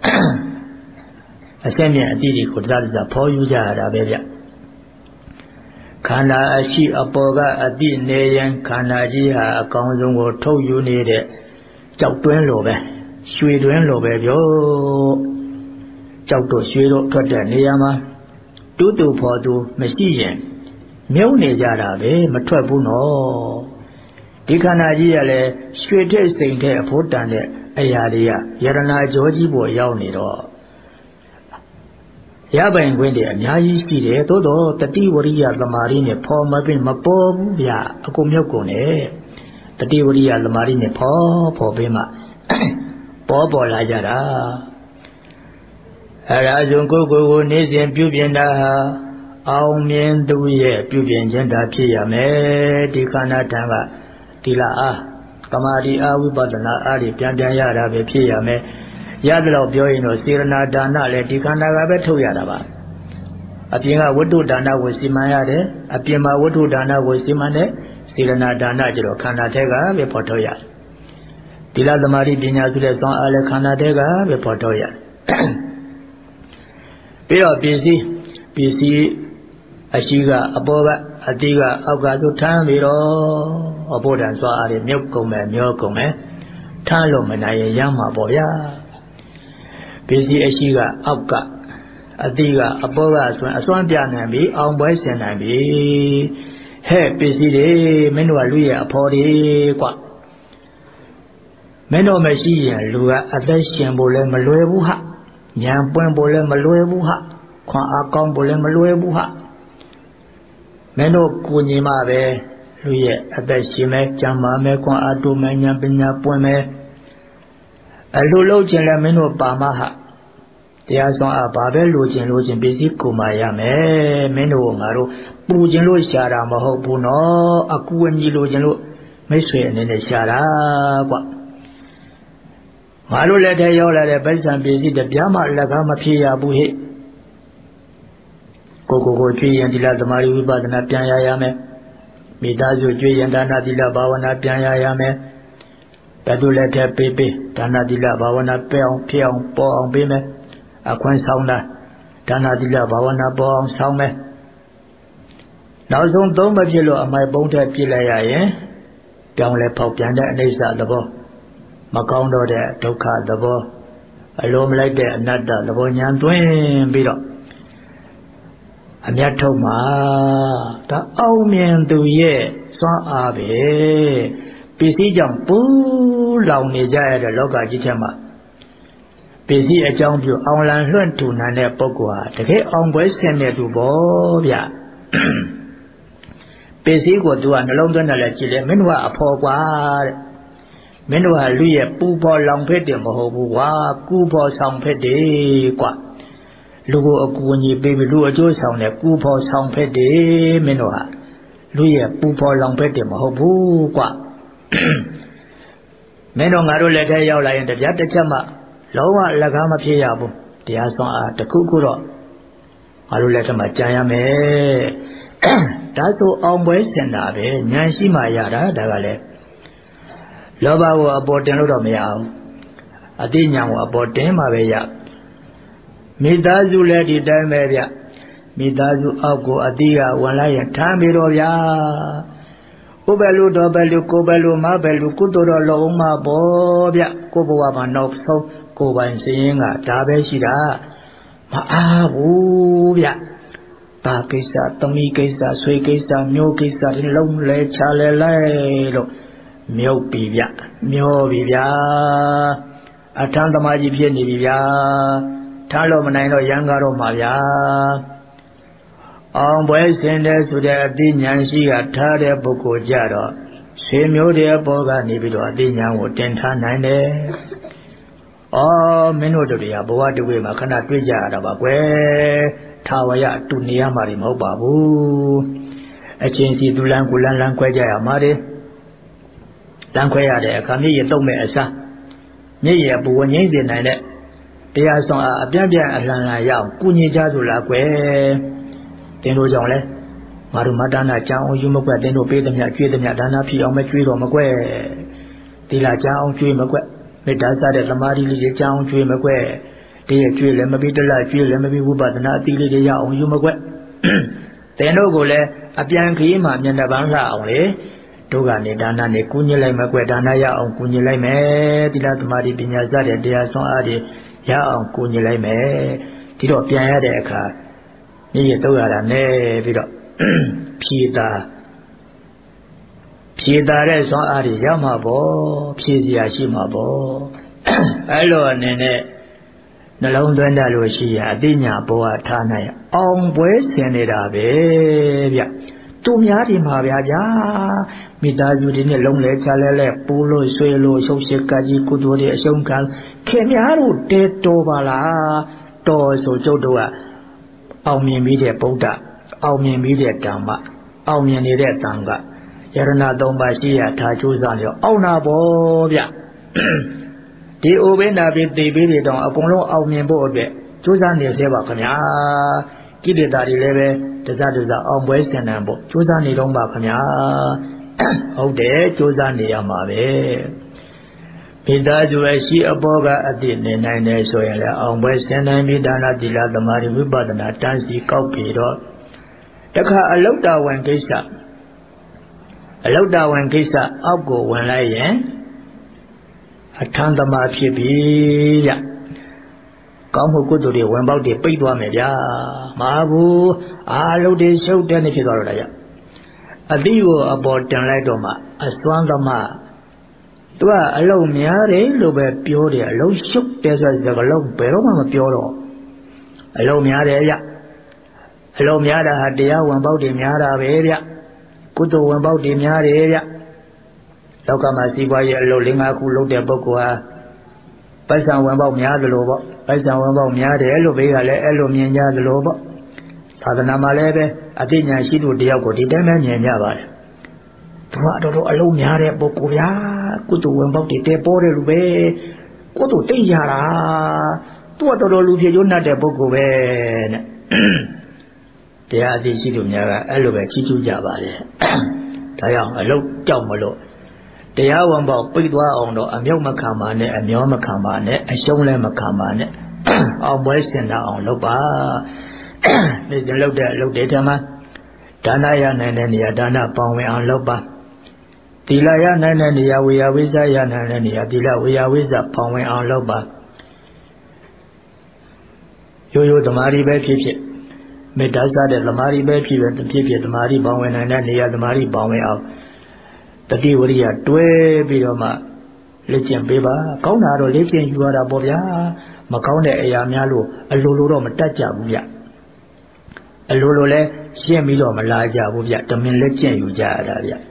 အစဉ်မြင့်အတိတွေကိုတစားဖော်ယူကြရတာပဲဗျခန္ဓာအရှိအပေါ်ကအတိနေရင်ခန္ဓာကြီးဟာအကောင်းဆုံးကိုထုတ်ယူနေတဲ့ကြောက်တွင်းလိုပဲရွှေတွင်းလိုပဲပြောကြောက်တို့ရွှေတို့ထွက်တဲ့နေရာမှာတူးတူဖော်သူမရှိရင်မြုပ်နေကြတာပဲမထွက်ဘူးနော်ဒီခန္ဓာကြီးကလည်းရွှေထက်စိန်ထက်အဖို့တန်တဲ့အရာတွေကယရနာကြောကြီးပေါ်ရောက်နေတော့ရပိုင်ခွင့်တွေအများကြီးရှိတယ်သို့တော့တတိဝရိယသမာဓိနဲ့ဖော်မပြီးမပေါ်ဘူးဗျအကုန်မြုပ်ကုန်တယ်တတိဝရိယသမာဓိနဲ့ဖော်ပြီးမှပေါ်လာကြတာအဲဒါဆိုကိုယ်နေ့စဉ်ပြုပြင်တာဟာအောင်မြင်သူရဲ့ပြုပြင်ခြင်းသာဖြစ်ရမယ်ဒီခန္ဓာထံကသီလအားသမာဓိအားဝိပဿနာအားတွေပြန်ရတာပဲဖြစ်ရမယ် Yadalo Pioino, Sirana Dana, Letikana Rabetoyadaba. Apinga Wudu Dana was Simayade, Apima Wudu Dana was Simane, Sirana Dana Jiro, Kanatega, Reportoya. Tila the Mari Bina to the Son Ale Kanatega, Reportoya. Pio busy, Ashiga, Aboga, Adiga, Agado Tamiro, Abodan Soare, Milkome, Talo Manaya Yama Boya. Busy Ashiga, Abga. Adiga, Aboga, Aswan Pianabi, on Boys and Nabi. Hey, busy day, Menualuya, Pori, Qua. Meno Messi, Lua, Adeshian Bole Maluebuha, Yampuan Bole Maluebuha, Quan Akon Bole Maluebuha. Meno Kunima Be, Luye, Adeshime, Jamame, Quan Adu Manya Pina Pueme. A Lulo Jella Meno Bamaha. There are some Babel Lujin busy Kumayame, Meno Maro, Pujin Lu Shara Mahopuno, Akuani Lujin, Messi and the Shara. Maru let her yell at the best and busy the Biama Lagama Pia Buhe Coco tree and Dila the Mari Badana Pianyame, Midazu tree and Dana Dila Bawana Pianyame, Tadu let her pepe, Dana Dila Bawana Pion, Pong Bime. A quan sauna, Dana Dilla Bawana Bong Saume. Now some don't but yellow on my boat at Pilaya, down le pop yanda and they start the ball. Macondo there, Toka the ball. A loam like that, not the Bonyan twin beetle. And yet Toma, the old man do ye, son abe. PC jump, poo, long Nija, the local Jichama. Busy a jump you online learn to Nana Pogua, the gay on West Sender to Bobia. Busy go to an London Alachile, Menua Pogua. Menua Luya, Pupo Long Petty, Mohobua, Kupo Song Petty, Qua. Lugo Okuni, baby Lua Jo Sound, Kupo Song Petty, Menua. Luya, Pupo Long Petty, Mohobu, Qua. Menongaro let her yell in the Yatachama. Lowa Lagama Piabu, the Ason the Kukuro. I will let him a giant. That's all on West and Nabe, Nancy Mayada, Dagale. Loba were aboard the Romeau. Adinya were aboard them Avea. Midazu lady Dameria. Midazu Ago Adia, one lion, Tamiroya. Ubelu, Dobelu, Kobelu, Mabelu, Kudoro, Loma, Bobia, Koboama, no so. Go by saying a Tabeshida Maabia Pakisa, Tomikisa, Swikisa, Mukisa, in Lonely Chalelo Miopivia, Miovia Atandamaji Pienivia Talo Manino Yangaro Mavia on boys and there's with their Dinyansi at Tade Boko Jaro. Semio de Boga Nibido Dinya would 10 9. Oh, Menodia, Boa de Wima cannot reach out of a way, Tawaya to Niamari Mobabu. A change to Langulan Lanquaja Mari Lanquaya de Camilla Tome Esa. Nia Buani de Nine. They are some Abia Atlanta Yao, Kuni Jazula Que Teno Jole Marumadana Chao, you mugwa, then obey them at Dana P. on my tree or Mague. Tila Chao, Tree Mague. Medasa the Mari Jang Tree Mague, dear tree, let me be the life, let me be Wuba, not the Yao on you Mague. Then no go le, a Bianchi, Mamma only, Togani Dana, Kunila Mague, Dana Ya on Kunila me, Dila Mari Binyaza, dear son Adi, Ya on Kunila me, Tito Piadeca, Nia Toga ne, Vido, Pita. Pidare son Ari Yamabo, Pizia Shimabo. Hello, Nene. The London Dalusia, Dinya Boa Tana, on West Senedabe. Tumiari Mavia, Midazu in a long lecture, Polo, Suelo, Soshikaji, Kudori, Shonkan, Kemiaru, De Tovala, Toso Jodoa, Aumi Media Boda, Aumi Media Damba, Aumi Media Tanga. Yarana Dombasia, Tajuzanio, Ona Bobia ဒီအိုဘေးနာဘေးသေဘေးတွေတောင်အကုန်လုံးအောင်မြင်ဖို့အတွက်ကြိုးစားနေသေးပါခင်ဗျာကိလေသာတွေလည်းပဲတစတစအောင်ပွဲဆင်နိုင်ဖို့ကြိုးစားနေတော့ပါခင်ဗျာဟုတ်တယ်ကြိုးစားနေရမှာပဲမိသားစုရဲ့ရှိအပေါ်ကအတိနေနိုင်တယ်ဆိုရင်လည်းအောင်ပွဲဆင်နိုင်ပြီးဒါနသီလသမာဓိဝိပဿနာတန်းစီကောက်ပြီးတော့တခါအလုတ္တဝင်ကိစ္စအောက်ကိုဝင်လိုက်ရင်အထံသမာဖြစ်ပြီဗျကောင်းမှုကုသိုလ်တွေဝင်ပေါက်တွေပိတ်သွားမယ်ဗျာမဟာဘူးအာလုတ်တွေရှုပ်တဲ့နေဖြစ်သွားတော့တာဗျအတိကိုအပေါ်တင်လိုက်တော့မှအစွမ်းသမာသူကအလုံးများတယ်လို့ပဲပြောတယ်အလုံးရှုပ်တယ်ဆိုစကားလုံးဘယ်တော့မှမပြောတော့အလုံးများတယ်ဗျအလုံးများတာဟာတရားဝင်ပေါက်တွေများတာပဲဗျကုသိုလ်ဝင်ပေါက်တွေများတယ်ဗျလောကမှာစီးပွားရေးအလုပ်၄-၅ခုလုပ်တဲ့ပုဂ္ဂိုလ်ဟာပိုက်ဆံဝင်ပေါက်များသလိုပေါ့ပိုက်ဆံဝင်ပေါက်များတယ်လို့ဘေးကလည်းအဲ့လိုမြင်ကြသလိုပေါ့သာသနာမှာလည်းပဲအသိဉာဏ်ရှိသူတယောက်ကိုဒီတိုင်းပဲမြင်ကြပါတယ်သူကတော်အလုံးများတဲ့ပုဂ္ဂိုလ်ဗျာကုသိုလ်ဝင်ပေါက်တွေတဲပေါ်တယ်လို့ပဲကုသိုလ်တိတ်ရတာသူကတော်လူဖြစ်ကျိုးနှက်တဲ့ပုဂ္ဂိုလ်ပဲနဲ့တရားအသိရှိသူများကအဲ့လိုပဲချီးကျူးကြပါတယ်ဒါကြောင့်အလုံးကြောက်မလို့တရားဝင်ပေါက်ပိတ်သွားအောင်တော့အမြောက်မခံပါနဲ့အမျောမခံပါနဲ့အရှုံးလည်းမခံပါနဲ့အောင်ပွဲစင်တာအောင်လုပ်ပါနေ့စဉ်လုပ်တဲ့အလုပ်တွေထဲမှာဒါနရနိုင်တဲ့နေရာဒါနပေါင်းဝင်အောင်လုပ်ပါသီလရနိုင်တဲ့နေရာဝေယဝိဇ္ဇရနိုင်တဲ့နေရာသီလဝေယဝိဇ္ဇပေါင်းဝင်အောင်လုပ်ပါရိုးရိုးသမာဓိပဲဖြစ်ဖြစ်မေတ္တာစတဲ့သမာဓိပဲဖြစ်ဖြစ်သမာဓိပေါင်းဝင်နိုင်တဲ့နေရာသမာဓိပေါင်းဝင်အောင်တတိဝရိယတွဲပြီးတော့မှလေ့ကျင့်ပေးပါကောင်းတာတော့လေ့ကျင့်ယူရတာပေါ့ဗျာမကောင်းတဲ့အရာများလို့အလိုလိုတော့မတတ်ကြဘူးဗျအလိုလိုလဲရှင်းပြီးတော့မလာကြဘူးဗျတမင်လက်ကျင့်ယူကြရတာဗျ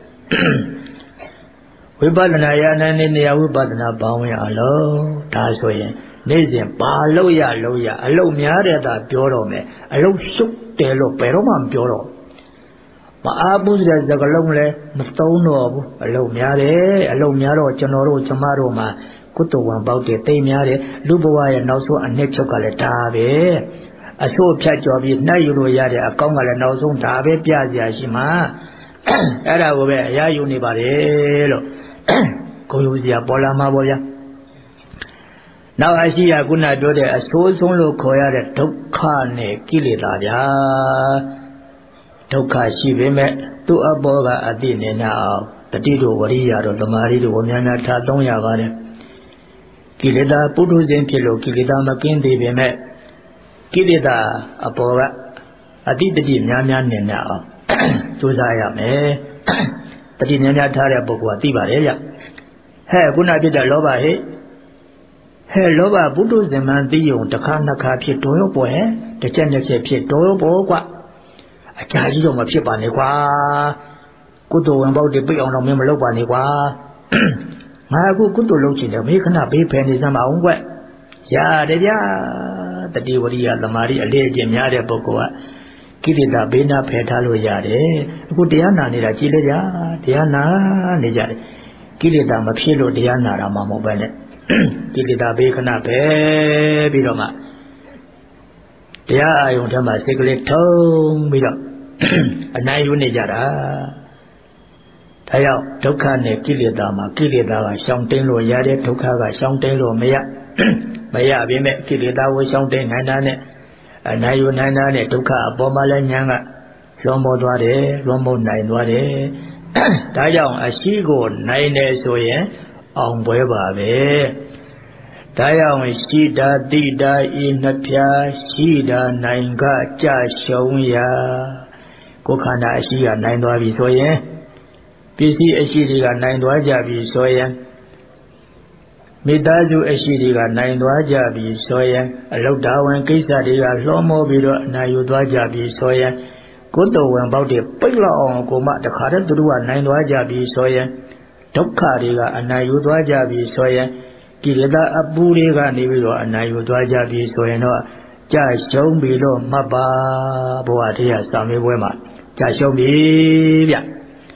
ဝိပဿနာရနိုင်တဲ့နေရာဝိပဿနာပေါင်းဝင်အောင်လို့ဒါဆိုရင်နေ့စဉ်ပါလို့ရလို့ရအလုံးများတဲ့သာပြောတော့မယ်အလုံးရှုပ်တယ်လို့ဘယ်တော့မှမပြောတော့မအားဘူးတဲ့စကားလုံးလည်းမသုံးတော့ဘူးအလုံးများတယ်အလုံးများတော့ကျွန်တော်တို့ကျမတို့မှာကုသိုလ်ဝင်ပေါက်တဲ့တိမ်များတယ်လူဘဝရဲ့နောက်ဆုံးအနှစ်ချုပ်ကလည်းဒါပဲအဆိုးဖြတ်ကျော်ပြီးနှိုက်ယူလို့ရတဲ့အကောင်းကလည်းနောက်ဆုံးဒါပဲပြစရာရှိမှာအဲ့ဒါကိုပဲအရာယူနေပါတယ်လို့ကိုယ်ယူစရာပေါ်လာမှာပေါ့ဗျာနောက်အရှိရခုနပြောတဲ့အဆိုးဆုံးလို့ခေါ်ရတဲ့ဒုက္ခနဲ့ကိလေသာဗျာဒုက္ခရှိပေမဲ့သူ့အဘောကအတိနေနာအောင်တတိတို့ဝရိယတို့သမာဓိတို့ကိုများများထားသုံးရပါတယ်ကိလေသာပုထုဇဉ်ဖြစ်လို့ကိလေသာမကင်းသေးပေမဲ့ကိလေသာအဘောကအတိတတိများများနေနာအောင်ကြိုးစားရမယ်တတိများများထားတဲ့ပုဂ္ဂိုလ်ကသိပါတယ်ဗျဟဲ့ခုနဖြစ်တဲ့လောဘဟဲ့လောဘပုထုဇဉ်မှန်သိုံတစ်ခါနှစ်ခါဖြစ်တော်ရောပေါ်ဟဲ့တစ်ချက်နှစ်ချက်ဖြစ်တော်ရောပေါ်ကွအကြာကြီးတော့မဖြစ်ပါနဲ့ကွာကုသိုလ်ဝင်ပေါက်တွေပိတ်အောင်တော့မင်းမလုပ်ပါနဲ့ကွာငါအခုကုသိုလ်လုပ်ချင်တယ်မေခဏဘေးဖယ်နေစမ်းမအောင်ကွရတယ်ဗျာတတိဝရိယသမာဓိအလေးအကျင့်များတဲ့ပုဂ္ဂိုလ်ကကိလေသာဘေးနာဖယ်ထားလို့ရတယ်အခုတရားနာနေတာကြည်လေကြတရားနာနေကြတယ်ကိလေသာမဖြစ်လို့တရားနာတာမှမဟုတ်ပဲနဲ့ကိလေသာဘေးခဏပဲပြီးတော့မှတရားအာယုံထဲမှာစိတ်ကလေးထုံပြီးတော့အနိုင်ယူနေကြတာဒါကြောင့်ဒုက္ခနဲ့ကိလေသာမှာကိလေသာကရှောင်တိန်လို့ရတဲ့ဒုက္ခကရှောင်တိန်လို့မရပေမဲ့ကိလေသာကိုရှောင်တိန်နိုင်တာနဲ့အနိုင်ယူနိုင်တာနဲ့ဒုက္ခအပေါ်မှာလည်းဉာဏ်ကလွန်ပေါ်သွားတယ်လွန်ပေါ်နိုင်သွားတယ်ဒါကြောင့်အရှိကိုနိုင်တယ်ဆိုရင်အောင်ပွဲပါပဲဒါကြောင့်ရှိတာတိတာဤနှစ်ဖြာရှိတာနိုင်ကကြရှုံးရာကိုယ်ခန္ဓာအရှိကနိုင်သွားပြီဆိုရင်ပစ္စည်းအရှိတွေကနိုင်သွားကြပြီဆိုရင်မိသားစုအရှိတွေကနိုင်သွားကြပြီဆိုရင်အလုဒ္ဓဝင်ကိစ္စတွေကလွှမ်းမိုးပြီးတော့အနာယူသွားကြပြီဆိုရင်ကုသိုလ်ဝင်ပေါက်တွေပိတ်လောက်အောင်ကိုမှတခါတည်းသူတို့ကနိုင်သွားကြပြီဆိုရင်ဒုက္ခတွေကအနာယူသွားကြပြီဆိုရင်ကိလေသာအပူတွေကနေပြီးတော့အနာယူသွားကြပြီဆိုရင်တော့ကြရှုံးပြီလို့မှတ်ပါဘဝတရားစာမေးပွဲမှာကြရှုံးပြီဗျ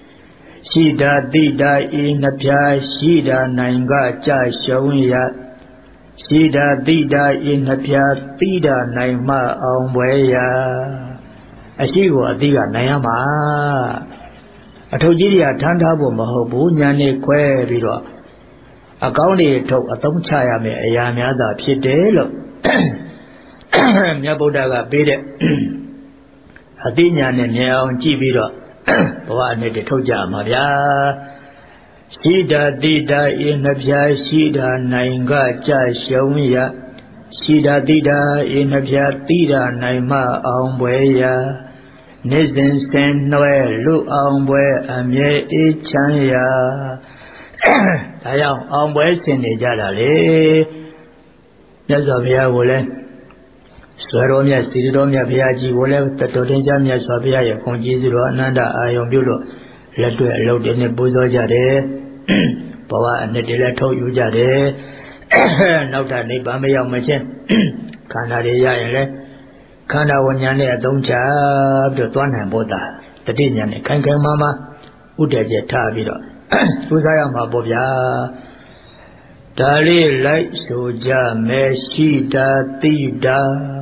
ရှိတာတိတာဤနှစ်ဖြာရှိတာနိုင်ကကြရှုံးရရှိတာတိတာဤနှစ်ဖြာတိတာနိုင်မှအောင်ပွဲရာအရှိကိုအတိကနိုင်ရမှာအထုပ်ကြီးတွေကထမ်းထားဖို့မဟုတ်ဘူးညာနေခွဲပြီးတော့အကောင်းတွေထုတ်အသုံးချရမယ်အရာများသာဖြစ်တယ်လို့မြတ်ဗုဒ္ဓကပေးတဲ့အသိဉာဏ်နဲ့မြင်အောင်ကြည့်ပြီးတော့ဘဝအနှစ်တွေထုတ်ကြမှာဗျာရှိတာတိတာဤနှစ်ဖြာရှိတာနိုင်ကကြရှုံးရရှိတာတိတာဤနှစ်ဖြာတိတာနိုင်မှအောင်ပွဲရာနေစဉ်စင်နှွဲလူအောင်ပွဲအမြဲအေးချမ်းရာဒါကြောင့်အောင်ပွဲဆင်နေကြတာလေမြတ်စွာဘုရားကိုလည်းဆွေတော်မြတ်စီတော်မြတ်ဘုရားကြီးကိုလည်းတတော်တင်ကြမြတ်စွာဘုရားရဲ့ခွန်ကြီးတော်အနန္တအာယုံပြုလို့လက်တွေ့အလုပ်တွေနဲ့ပူဇော်ကြတယ်ဘဝအနှစ်တွေလည်းထုတ်ယူကြတယ်နောက်တာနိဗ္ဗာန်မရောက်မချင်းခန္ဓာတွေရရင်လည်းခန္ဓာဝဉာဏ်နဲ့အသုံးချပြီးတော့သွားနိုင်ဖို့တာတတိညာနဲ့ခိုင်ခိုင်မာမာဥတည်ချက်ထားပြီးတော့စူးစမ်းရမှာပေါ့ဗျာဒါလေးလိုက်ဆိုကြမယ်ရှိတာတိတာ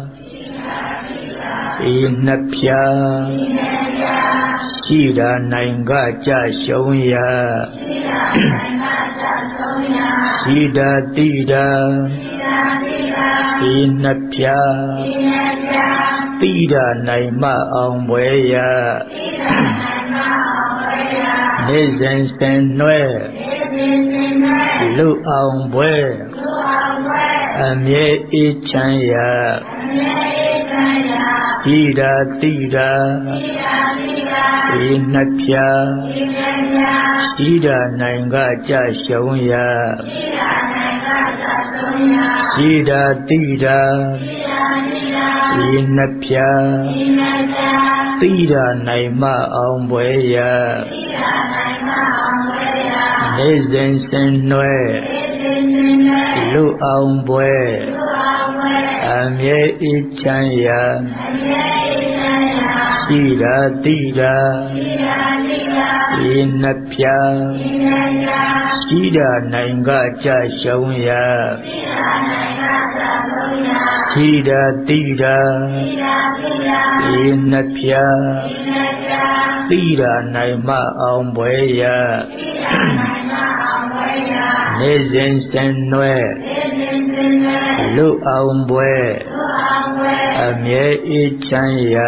ဤနှစ်ဖြာရှိတာနိုင်ကကြရှုံးရာရှိတာတိတာဤနှစ်ဖြာတိတာနိုင်မှအောင်ပွဲရာနေစဉ်စင်နှွဲလူအောင်ပွဲအမြဲအေးချမ်းရာရှိတာတိတာဤနှစ်ဖြာရှိတာနိုင်ကကြရှုံးရာရှိတာတိတာဤနှစ်ဖြာတိတာနိုင်မှအောင်ပွဲရာနေစဉ်စင်နှွဲလူအောင်ပွဲအမြဲအေးချမ်းရာရှိတာတိတာဤနှစ်ဖြာရှိတာနိုင်ကကြရှုံးရာရှိတာတိတာဤနှစ်ဖြာတိတာနိုင်မှအောင်ပွဲရာနေစဉ်စင်နှွဲလူအောင်ပွဲအမြဲအေးချမ်းရာ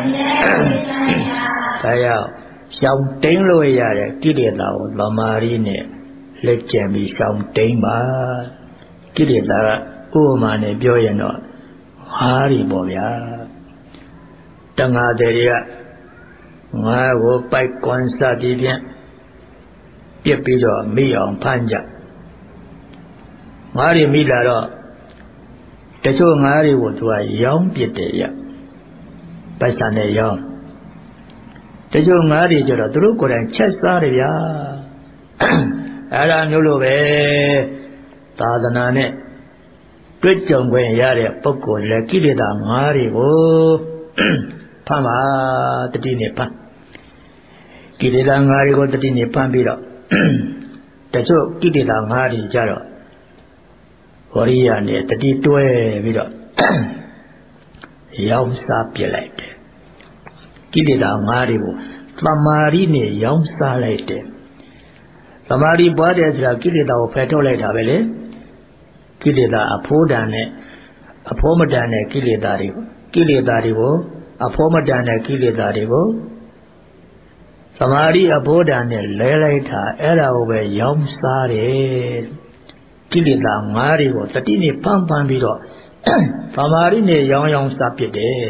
ဒါရောက်ရှောင်တိန်လို့ရတဲ့ကိလေသာကိုသမာဓိနဲ့လက်ကျန်ပြီးရှောင်တိန်ပါကိလေသာကဥပမာနဲ့ပြောရင်တော့ငါးတွေပေါ့ဗျာတဏှာတွေကငါးကိုပိုက်ကွန်စသည်ဖြင့်ပြစ်ပြီးတော့မိအောင်ဖမ်းကြငါးတွေမိလာတော့တချို့ငါးတွေကိုသူကရောင်းပစ်တယ်ရပိုက်ဆံနဲ့ရောင်းတချို့ငါးတွေကျတော့သူတို့ကိုယ်တိုင်ချက်စားတယ်ဗျာအဲ့ဒါမျိုးလိုပဲသာသနာနဲ့တွေ့ကြုံခွင့်ရတဲ့ပုဂ္ဂိုလ်လည်းကိလေသာငါးတွေကိုဖမ်းပါတတိနဲ့ဖမ်းကိလေသာငါးတွေကိုတတိနဲ့ဖမ်းပြီးတော့တချို့ကိလေသာငါးတွေကြတော့ဝရိယနဲ့တတိတွဲပြီးတော့ရောင်းစားပြလိုက်တယ်ကိလေသာငါးတွေကိုသမာဓိနဲ့ရောင်းစားလိုက်တယ်သမာဓိပွားတယ်ဆိုတာကိလေသာကိုဖယ်ထုတ်လိုက်တာပဲလေကိလေသာအဖိုးတန်နဲ့အဖိုးမတန်တဲ့ကိလေသာတွေကိုအဖိုးမတန်တဲ့ကိလေသာတွေကိုသမာဓိအဖိုးတန်နဲ့လဲလိုက်တာအဲ့ဒါကိုပဲရောင်းစားတယ်ကိလေသာငါးတွေကိုတတိနဲ့ဖမ်းပြီးတော့သမာဓိနဲ့ရောင်းစားပစ်တယ်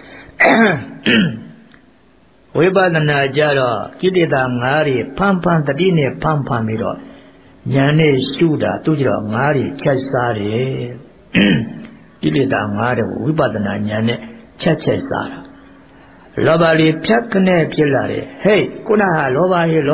ဝိပဿနာကြတော့ကိလေသာငါးတွေဖမ်းတတိနဲ့ဖမ်းပြီးတော့ဉာဏ်နဲ့ရှုတာသူကြတော့ငါးတွေချက်စားတယ်ကိလေသာငါးတွေကိုဝိပဿနာဉာဏ်နဲ့ချက်စားတာလောဘလေးဖြတ်ခနဲ့ဖြစ်လာတယ်ဟေးခုနကလောဘဟေး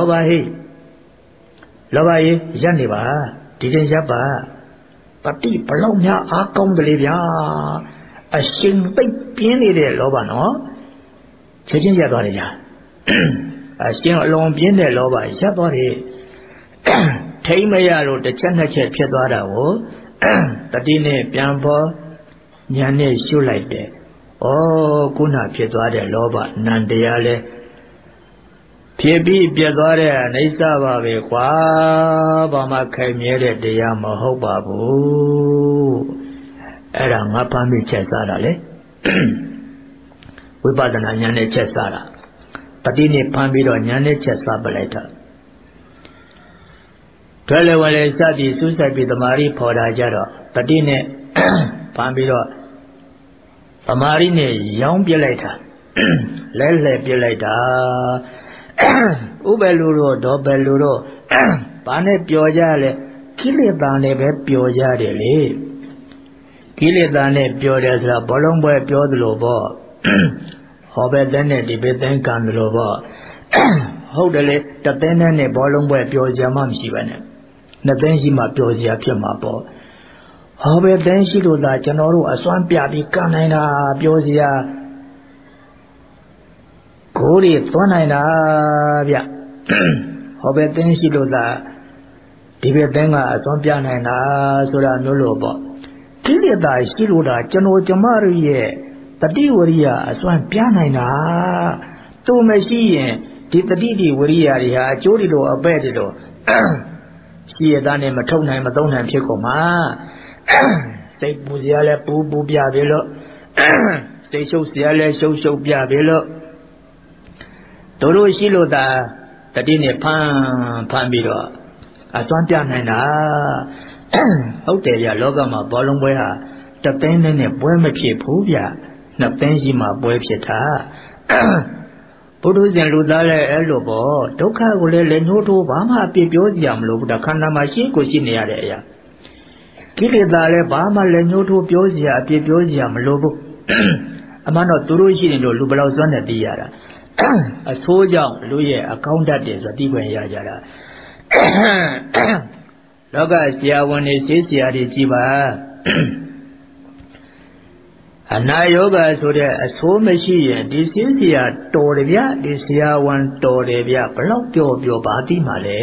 ရပ်နေပါဒီချိန်ရပ်ပါပတိဘလောက်များအားကောင်းတယ်လေဗျာအရှင်သိပ်ပြင်းနေတဲ့လောဘနော်ချက်ချင်းရပ်သွားတယ်ဗျာအရှင်အလွန်ပြင်းတဲ့လောဘရပ်သွားတယ်ထိမ့်မရလို့တစ်ချက်နှစ်ချက်ဖြစ်သွားတာကိုတတိနဲ့ပြန်ပေါ်ဉာဏ်နဲ့ရှုလိုက်တယ်ဩခုနဖြစ်သွားတဲ့လောဘနံတရားလဲဖြစ်ပြီးပြတ်သွားတဲ့အနိစ္စပါပဲကွာဘာမှခိုင်မြဲတဲ့တရားမဟုတ်ပါဘူးအဲ့ဒါငါဖမ်းပြီးချက်စားတာလေဝိပဿနာဉာဏ်နဲ့ချက်စားတာတတိနဲ့ဖမ်းပြီးတော့ဉာဏ်နဲ့ချက်စားပလိုက်တာတွဲလေဝလေစသည်စူးစိုက်ပြီးတမာရီဖော်တာကြတော့တတိနဲ့ဖမ်းပြီးတော့တမာရီနဲ့ရောင်းပြလိုက်တာလဲလှည့်ပြလိုက်တာဥပလူတို့ဒေါ်ဘလူတို့ဘာနဲ့ပျော်ကြလဲကိလေသာနဲ့ပဲပျော်ကြတယ်လေကိလေသာနဲ့ပျော်တယ်ဆိုတာဘောလုံးပွဲပြောသလိုပေါ့ဟောပဲတဲ့နဲ့ဒီပဲတဲ့ကံသလိုပေါ့ဟုတ်တယ်လေတသိန်းနဲ့ဘောလုံးပွဲပျော်စရာမှမရှိပါနဲ့နှစ်သိန်းရှိမှပျော်စရာဖြစ်မှာပေါ့ဟောပဲသိန်းရှိလို့သာကျွန်တော်တို့အစွမ်းပြပြီးကနိုင်တာပျော်စရာကိုယ်ရသွန်းနိုင်တာဗျဟောပဲသိန်းရှိလို့သာဒီပဲသိန်းကအစွမ်းပြနိုင်တာဆိုတာမျိုးလို့ပေါ့ကိလေသာရှိလို့သာကျွန်တော်ကျမတို့ရဲ့တတိဝရိယအစွမ်းပြနိုင်တာသူမရှိရင်ဒီတတိတိဝရိယတွေဟာအကျိုးတွေလို့အပဲ့တွေလို့ရှိရတဲ့နဲ့မထုတ်နိုင်မသုံးနိုင်ဖြစ်ကုန်မှာစိတ်ပူစရာလဲပူပြပြီလို့စိတ်ရှုပ်စရာလဲရှုပ်ပြပြီလို့တို့ရှိလို့သာတတိနဲ့ဖမ်းပြီးတော့အစွမ်းပြနိုင်တာဟုတ်တယ်ဗျလောကမှာဘောလုံးပွဲဟာတသိန်းနဲ့ပွဲမဖြစ်ဘူးဗျနှစ်သိန်းရှိမှပွဲဖြစ်တာဘုဒ္ဓရှင်လူသားလည်းအဲ့လိုပေါ့ဒုက္ခကိုလည်းလက်ညှိုးထိုးဘာမှအပြစ်ပြောစရာမလိုဘူးဒါခန္ဓာမှာရှိကိုရှိနေရတဲ့အရာကိလေသာလည်းဘာမှလက်ညှိုးထိုးပြောစရာအပြစ်ပြောစရာမလိုဘူးအမှန်တော့သူတို့ရှိနေလို့လူဘယ်လောက်စွမ်းနဲ့သိရတာအဆိုးကြောင့်လူရဲ့အကောင့်တတ်တယ်ဆိုသိခွင့်ရကြတာလောကဆရာဝန်တွေဆေးဆရာတွေကြည်ပါအနာယောဂဆိုတဲ့အဆိုးမရှိရင်ဒီဆေးဆရာတော်တယ်ဗျဒီဆရာဝန်တော်တယ်ဗျဘလောက်ပြောပါသိမှလဲ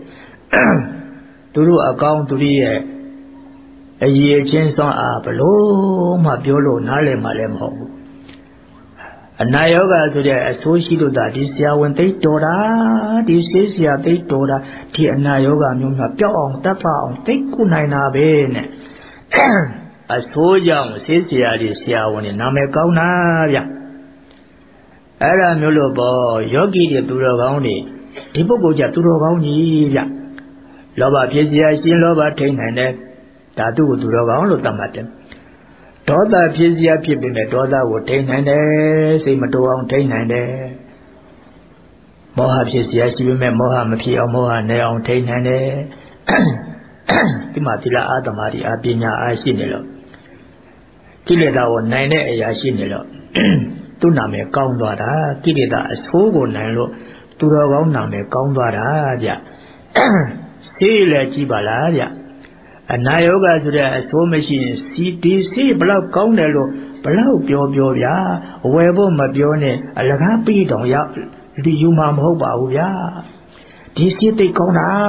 သူတို့အကောင့်သူတို့ရဲ့အရေးချင်းစွမ်းအားဘလို့မှပြောလို့နားလည်မှလည်းမဟုတ်ဘူးအနာယောဂဆိုတဲ့အဆိုးရှိလို့သာဒီဆရာဝန်သိတော်တာဒီဆေးဆရာသိတော်တာဒီအနာယောဂမျိုးများပျောက်အောင်တတ်အောင်သိကုနိုင်တာပဲနဲ့အဆိုးကြောင့်ဆေးဆရာတွေဆရာဝန်တွေနာမည်ကောင်းတာဗျအဲ့ဒါမျိုးလို့ပေါ့ယောဂီတွေသူတော်ကောင်းတွေဒီပုဂ္ဂိုလ်ကြသူတော်ကောင်းကြီးဗျလောဘဖြစ်เสียရှင်လောဘထိန်နိုင်တယ်ဓာတုကိုသူတော်ကောင်းလို့သတ်မှတ်တယ်ဒေါသဖြစ်เสียဖြစ်ပေမဲ့ဒေါသကိုထိန်နိုင်တယ်စိတ်မတိုးအောင်ထိန်နိုင်တယ်မောဟဖြစ်เสียရှိပေမဲ့မောဟမဖြစ်အောင်မောဟနဲ့အောင်ထိန်နိုင်တယ်ဒီမှာသီလအာသမာဓိအပညာအားရှိနေလို့ကိလေသာကိုနိုင်တဲ့အရာရှိနေလို့သူ့နာမည်ကောင်းသွားတာကိလေသာအဆိုးကိုနိုင်လို့သူတော်ကောင်းနာမည်ကောင်းသွားတာဗျဆေးလည်းကြည့်ပါလားဗျအနာယောဂဆိုတဲ့အဆိုးမရှိရင်ဒီဆေးဘလောက်ကောင်းတယ်လို့ဘလောက်ပြောဗျာဝယ်ဖို့မပြောနဲ့အလကားပြီးတောင်ရောက်ဒီယူမှာမဟုတ်ပါဘူးဗျာဒီဆေးသိကောင်းတာ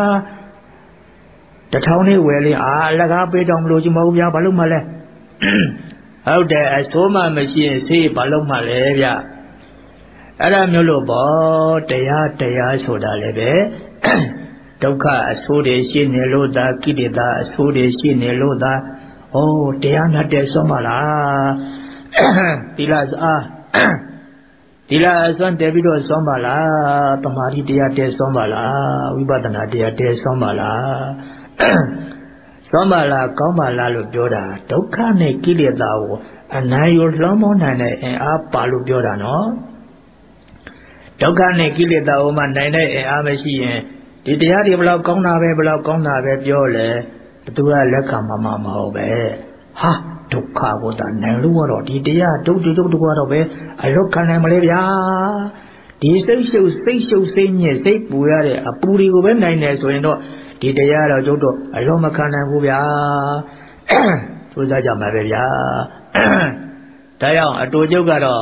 1000နဲ့ဝယ်လေအလကားပေးတောင်မလို့ချင်မဟုတ်ဗျာဘာလို့မှလဲဟုတ်တယ်အဆိုးမှမရှိရင်ဆေးဘာလို့မှလဲဗျအဲ့ဒါမျိုးလို့ပေါ့တရားဆိုတာလည်းပဲဒုက္ခအဆိုးတွေရှိနေလို့သာကိလေသာအဆိုးတွေရှိနေလို့သာဩတရားနဲ့တည်းဆုံးပါလားသီလအားသီလအစွမ်းတည်ပြီးတော့ဆုံးပါလားတမာတိတရားတည်းဆုံးပါလားဝိပဿနာတရားတည်းဆုံးပါလားဆုံးပါလားကောင်းပါလားလို့ပြောတာဒုက္ခနဲ့ကိလေသာကိုအနိုင်ရလွှမ်းမိုးနိုင်တဲ့အင်အားပါလို့ပြောတာနော်ဒုက္ခနဲ့ကိလေသာကိုမှနိုင်တဲ့အင်အားမရှိရင်ဒီတရားတွေဘလောက်ကောင်းတာပဲပြောလေဘသူကလက်ခံမှာမဟုတ်ပဲဟာဒုက္ခကိုသာနိုင်လို့တော့ဒီတရားဒုက္ခကတော့ပဲအလွတ်ခံနိုင်မလဲဗျာဒီစိတ်ရှုပ်စိတ်ညစ်စိတ်ပူရတဲ့အပူတွေကိုပဲနိုင်တယ်ဆိုရင်တော့ဒီတရားတော့ကျုပ်တို့အလွတ်မခံနိုင်ဘူးဗျာစူးစမ်းကြမှာပဲဗျာဒါကြောင့်အတူကျုပ်ကတော့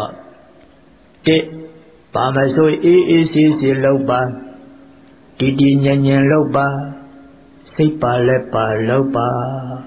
ဘာမဆိုအေးဆေးလောက်ပါတည်ငြိမ်လောက်ပါစိတ်ပါလက်ပါလောက်ပါ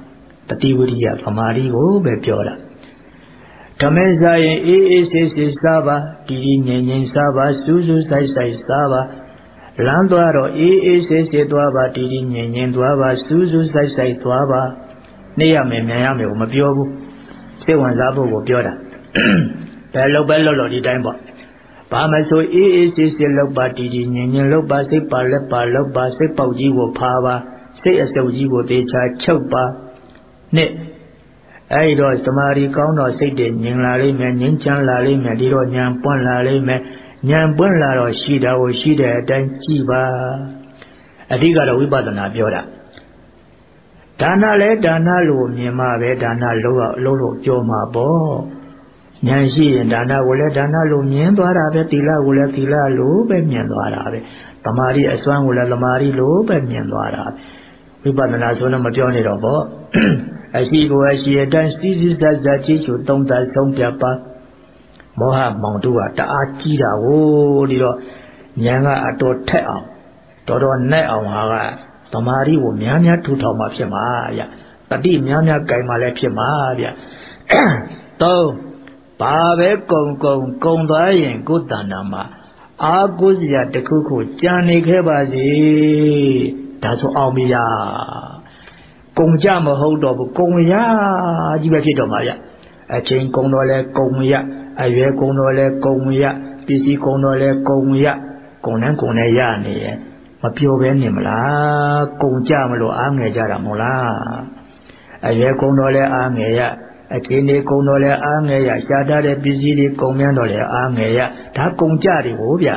တတိဝရိယသမာဓိကိုပဲပြောတာဓမ္မစာရင်အေးအေးဆေးဆေးစားပါတည်တည်ငြိမ်ငြိမ်စားပါစူးစူးဆိုင်ဆိုင်စားပါလမ်းသွားတော့အေးအေးဆေးဆေးသွားပါတည်တည်ငြိမ်ငြိမ်သွားပါစူးစူးဆိုင်ဆိုင်သွားပါနေရမယ်မြန်ရမယ်ကိုမပြောဘူးစိတ်ဝင်စားဖို့ကိုပြောတာဘယ်လောက်ပဲလောက်လို့ဒီတိုင်းပေါ့ဘာမဆိုအေးအေးဆေးဆေးလောက်ပါတည်တည်ငြိမ်ငြိမ်လောက်ပါစိတ်ပါလက်ပါလောက်ပါစိတ်ပေါက်ကြီးကိုဖာပါစိတ်အစုပ်ကြီးကိုတေချာချုပ်ပါနှစ်အဲ့တော့သမာဓိကောင်းတော့စိတ်တွေငြိမ်လာလိမ့်မယ်ငြိမ်ချမ်းလာလိမ့်မယ်ဒီတော့ဉာဏ်ပွင့်လာလိမ့်မယ်ဉာဏ်ပွင့်လာတော့ရှိတာကိုရှိတဲ့အတိုင်းကြည့်ပါအဓိကတော့ဝိပဿနာပြောတာဒါနလဲဒါနလို့မြင်မှပဲဒါနလို့ပြောမှာပေါ့ဉာဏ်ရှိရင်ဒါနကိုလည်းဒါနလို့မြင်သွားတာပဲသီလကိုလည်းသီလလို့ပဲမြင်သွားတာပဲသမာဓိအစွမ်းကိုလည်းသမာဓိလို့ပဲမြင်သွားတာဝိပဿနာဆိုတော့မပြောနေတော့ပေါ့အရှိကိုအရှိအတိုင်းစီးစီးဇက်ဇက်ကြည့်ရှုသုံးသပ်ဆုံးဖြတ်ပါမောဟမောင်တို့ကတအားကြီးတာကိုဒီတော့ဉာဏ်ကအတော်ထက်အောင်တော်တော်နဲ့အောင်ဟာကသမာဓိကိုများများထူထောင်မှဖြစ်မှာဗျတတိများများကြိုင်မှလည်းဖြစ်မှာဗျသုံးဘာပဲကုံသွားရင်ကိုယ်တဏ္ဍာမှာအာကိုစရာတစ်ခုခုကြံနေခဲ့ပါစေဒါဆိုအောင်ပြီလားကုံကြမဟုတ်တော့ဘူးကုံရကြီးပဲဖြစ်တော့မှာဗျအချိန်ကုံတော့လဲကုံရအရွယ်ကုံတော့လဲကုံရပစ္စည်းကုံတော့လဲကုံရကုံနဲ့ရနေရဲ့မပြောဘဲနေမလားကုံကြမလို့အားငယ်ကြတာမဟုတ်လားအရွယ်ကုံတော့လဲအားငယ်ရအချိန်လေးကုံတော့လဲအားငယ်ရရှားထားတဲ့ပစ္စည်းတွေကုံမြန်းတော့လဲအားငယ်ရဒါကုံကြတယ်ဟိုဗျ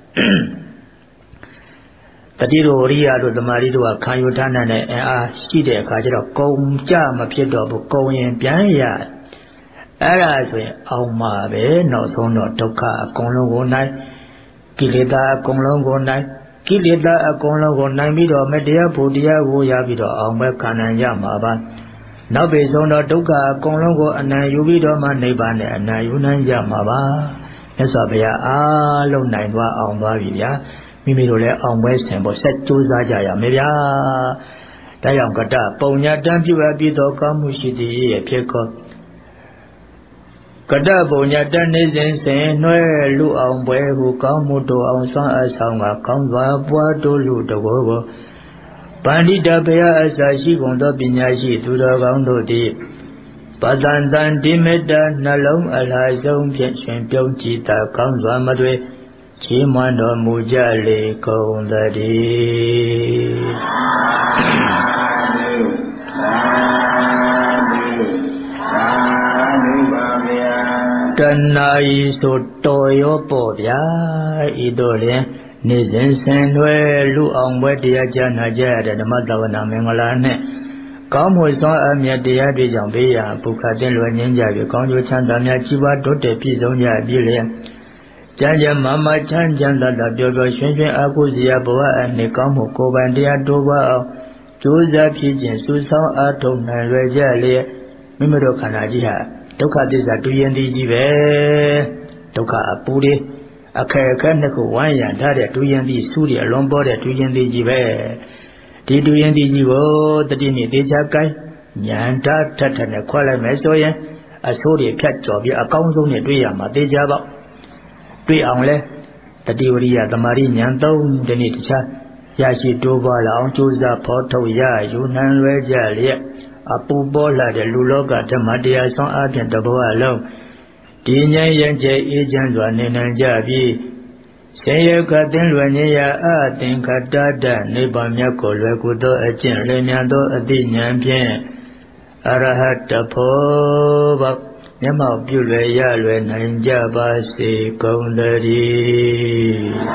တတိတို့ဝရိယတို့သမာဓိတို့ကခံယူထားတဲ့အင်အားရှိတဲ့အခါကျတော့ကုံကြမဖြစ်တော့ဘူးကုံရင်ပြန်ရအဲ့ဒါဆိုရင်အောင်မှာပဲနောက်ဆုံးတော့ဒုက္ခအကုန်လုံးကိုနိုင်ကိလေသာအကုန်လုံးကိုနိုင်ကိလေသာအကုန်လုံးကိုနိုင်ပြီးတော့မတရားဖို့တရားကိုရပြီးတော့အောင်ပဲခံနိုင်ရမှာပါနောက်ပြီးဆုံးတော့ဒုက္ခအကုန်လုံးကိုအနံ့ယူပြီးတော့မှနိဗ္ဗာန်နဲ့အနံ့ယူနိုင်ကြမှာပါမြတ်စွာဘုရားအားလုံးနိုင်သွားအောင်သွားပြီဗျာမိမိတို့လည်းအောင်ပွဲဆင်ဖို့ဆက်ကြိုးစားကြရမယ်ဗျာဒါကြောင့်ကတပုံညာတံပြုအပ်ပြီးသောကောင်းမှုရှိသည်ရဲ့ဖြစ်ကောကတပုံညာတနေစဉ်စဉ်နှွဲလူအောင်ပွဲဟုကောင်းမှုတို့အောင်ဆွမ်းအဆောင်ကကောင်းစွာပွားတို့လူတကောကိုပန္တိတဘုရားအစာရှိကုန်သောပညာရှိသူတော်ကောင်းတို့သည်ပတန်တန်ဒီမေတ္တာနှလုံးအလားဆုံးဖြင့်ရှင်ပြုံးကြည်သာကောင်းစွာမသွေချီးမွမ်းတော်မူကြလေကုန်သတည်းတဏှာဤဆိုတော်ရောပေါ့ဗျာဤတို့လျင်နေစဉ်ဆင်လွဲလူအောင်ပွဲတရားကြားနာကြရတဲ့ဓမ္မသဝနာမင်္ဂလာနဲ့ကောင်းမှုစွမ်းအမြတ်တရားတွေကြောင့်ဘေးရာဘုခတင်လွယ်ငင်းကြပြီးကောင်းကျိုးချမ်းသာများကြီးပွားတိုးတက်ပြည့်စုံကြပြီလျင်ကျမ်းကျမ်းမာမာချမ်းသာသာပျော်ပျော်ရွှင်ရွှင်အာဟုစရာဘဝအနှစ်ကောင်းမှုကိုယ်ပိုင်တရားတိုးပွားအောင်ကြိုးစားဖြစ်ခြင်းစုဆောင်းအားထုတ်နိုင်ရကြလျက်မိမိတို့ခန္ဓာကြီးဟာဒုက္ခသစ္စာတူရင်သည်ကြီးပဲဒုက္ခအပူတွေအခက်အခဲနှစ်ခုဝိုင်းရံထားတဲ့တူရင်သည်စုတွေအလွန်ပေါ်တဲ့တူရင်သည်ကြီးပဲဒီတူရင်သည်ကြီးကိုတတိနိသေချာကိုင်းဉာဏ်ဓာတ်ထက်နဲ့ခွဲလိုက်မယ်ဆိုရင်အဆိုးတွေဖြတ်ကျော်ပြီးအကောင်းဆုံးနဲ့တွေ့ရမှာသေချာပေါ့တွေ့အောင်လဲတတိဝရိယသမာဓိဉာဏ်သုံးဒီနေ့တခြားရရှိတိုးပွားလာအောင်ကြိုးစားဖော်ထုတ်ရယူနိုင်လွယ်ကြလျက်အပူပေါ်လာတဲ့လူလောကဓမ္မတရားဆောင်အားဖြင့်တဘောအလုံးဒီဉာဏ်ရကျအေးချမ်းစွာနေနိုင်ကြပြီးဆင်းရဲခတ်သိမ်းလွယ်ခြင်းရာအသင်္ခတတနိဗ္ဗာန်မြတ်ကိုလွယ်ကူသောအကျင့်လင်းမြန်သောအသိဉာဏ်ဖြင့်အရဟတဖို့ဘမျက်မှောက်ပြုလွယ်ရလွယ်နိုင်ကြပါစေကုန်သတည်း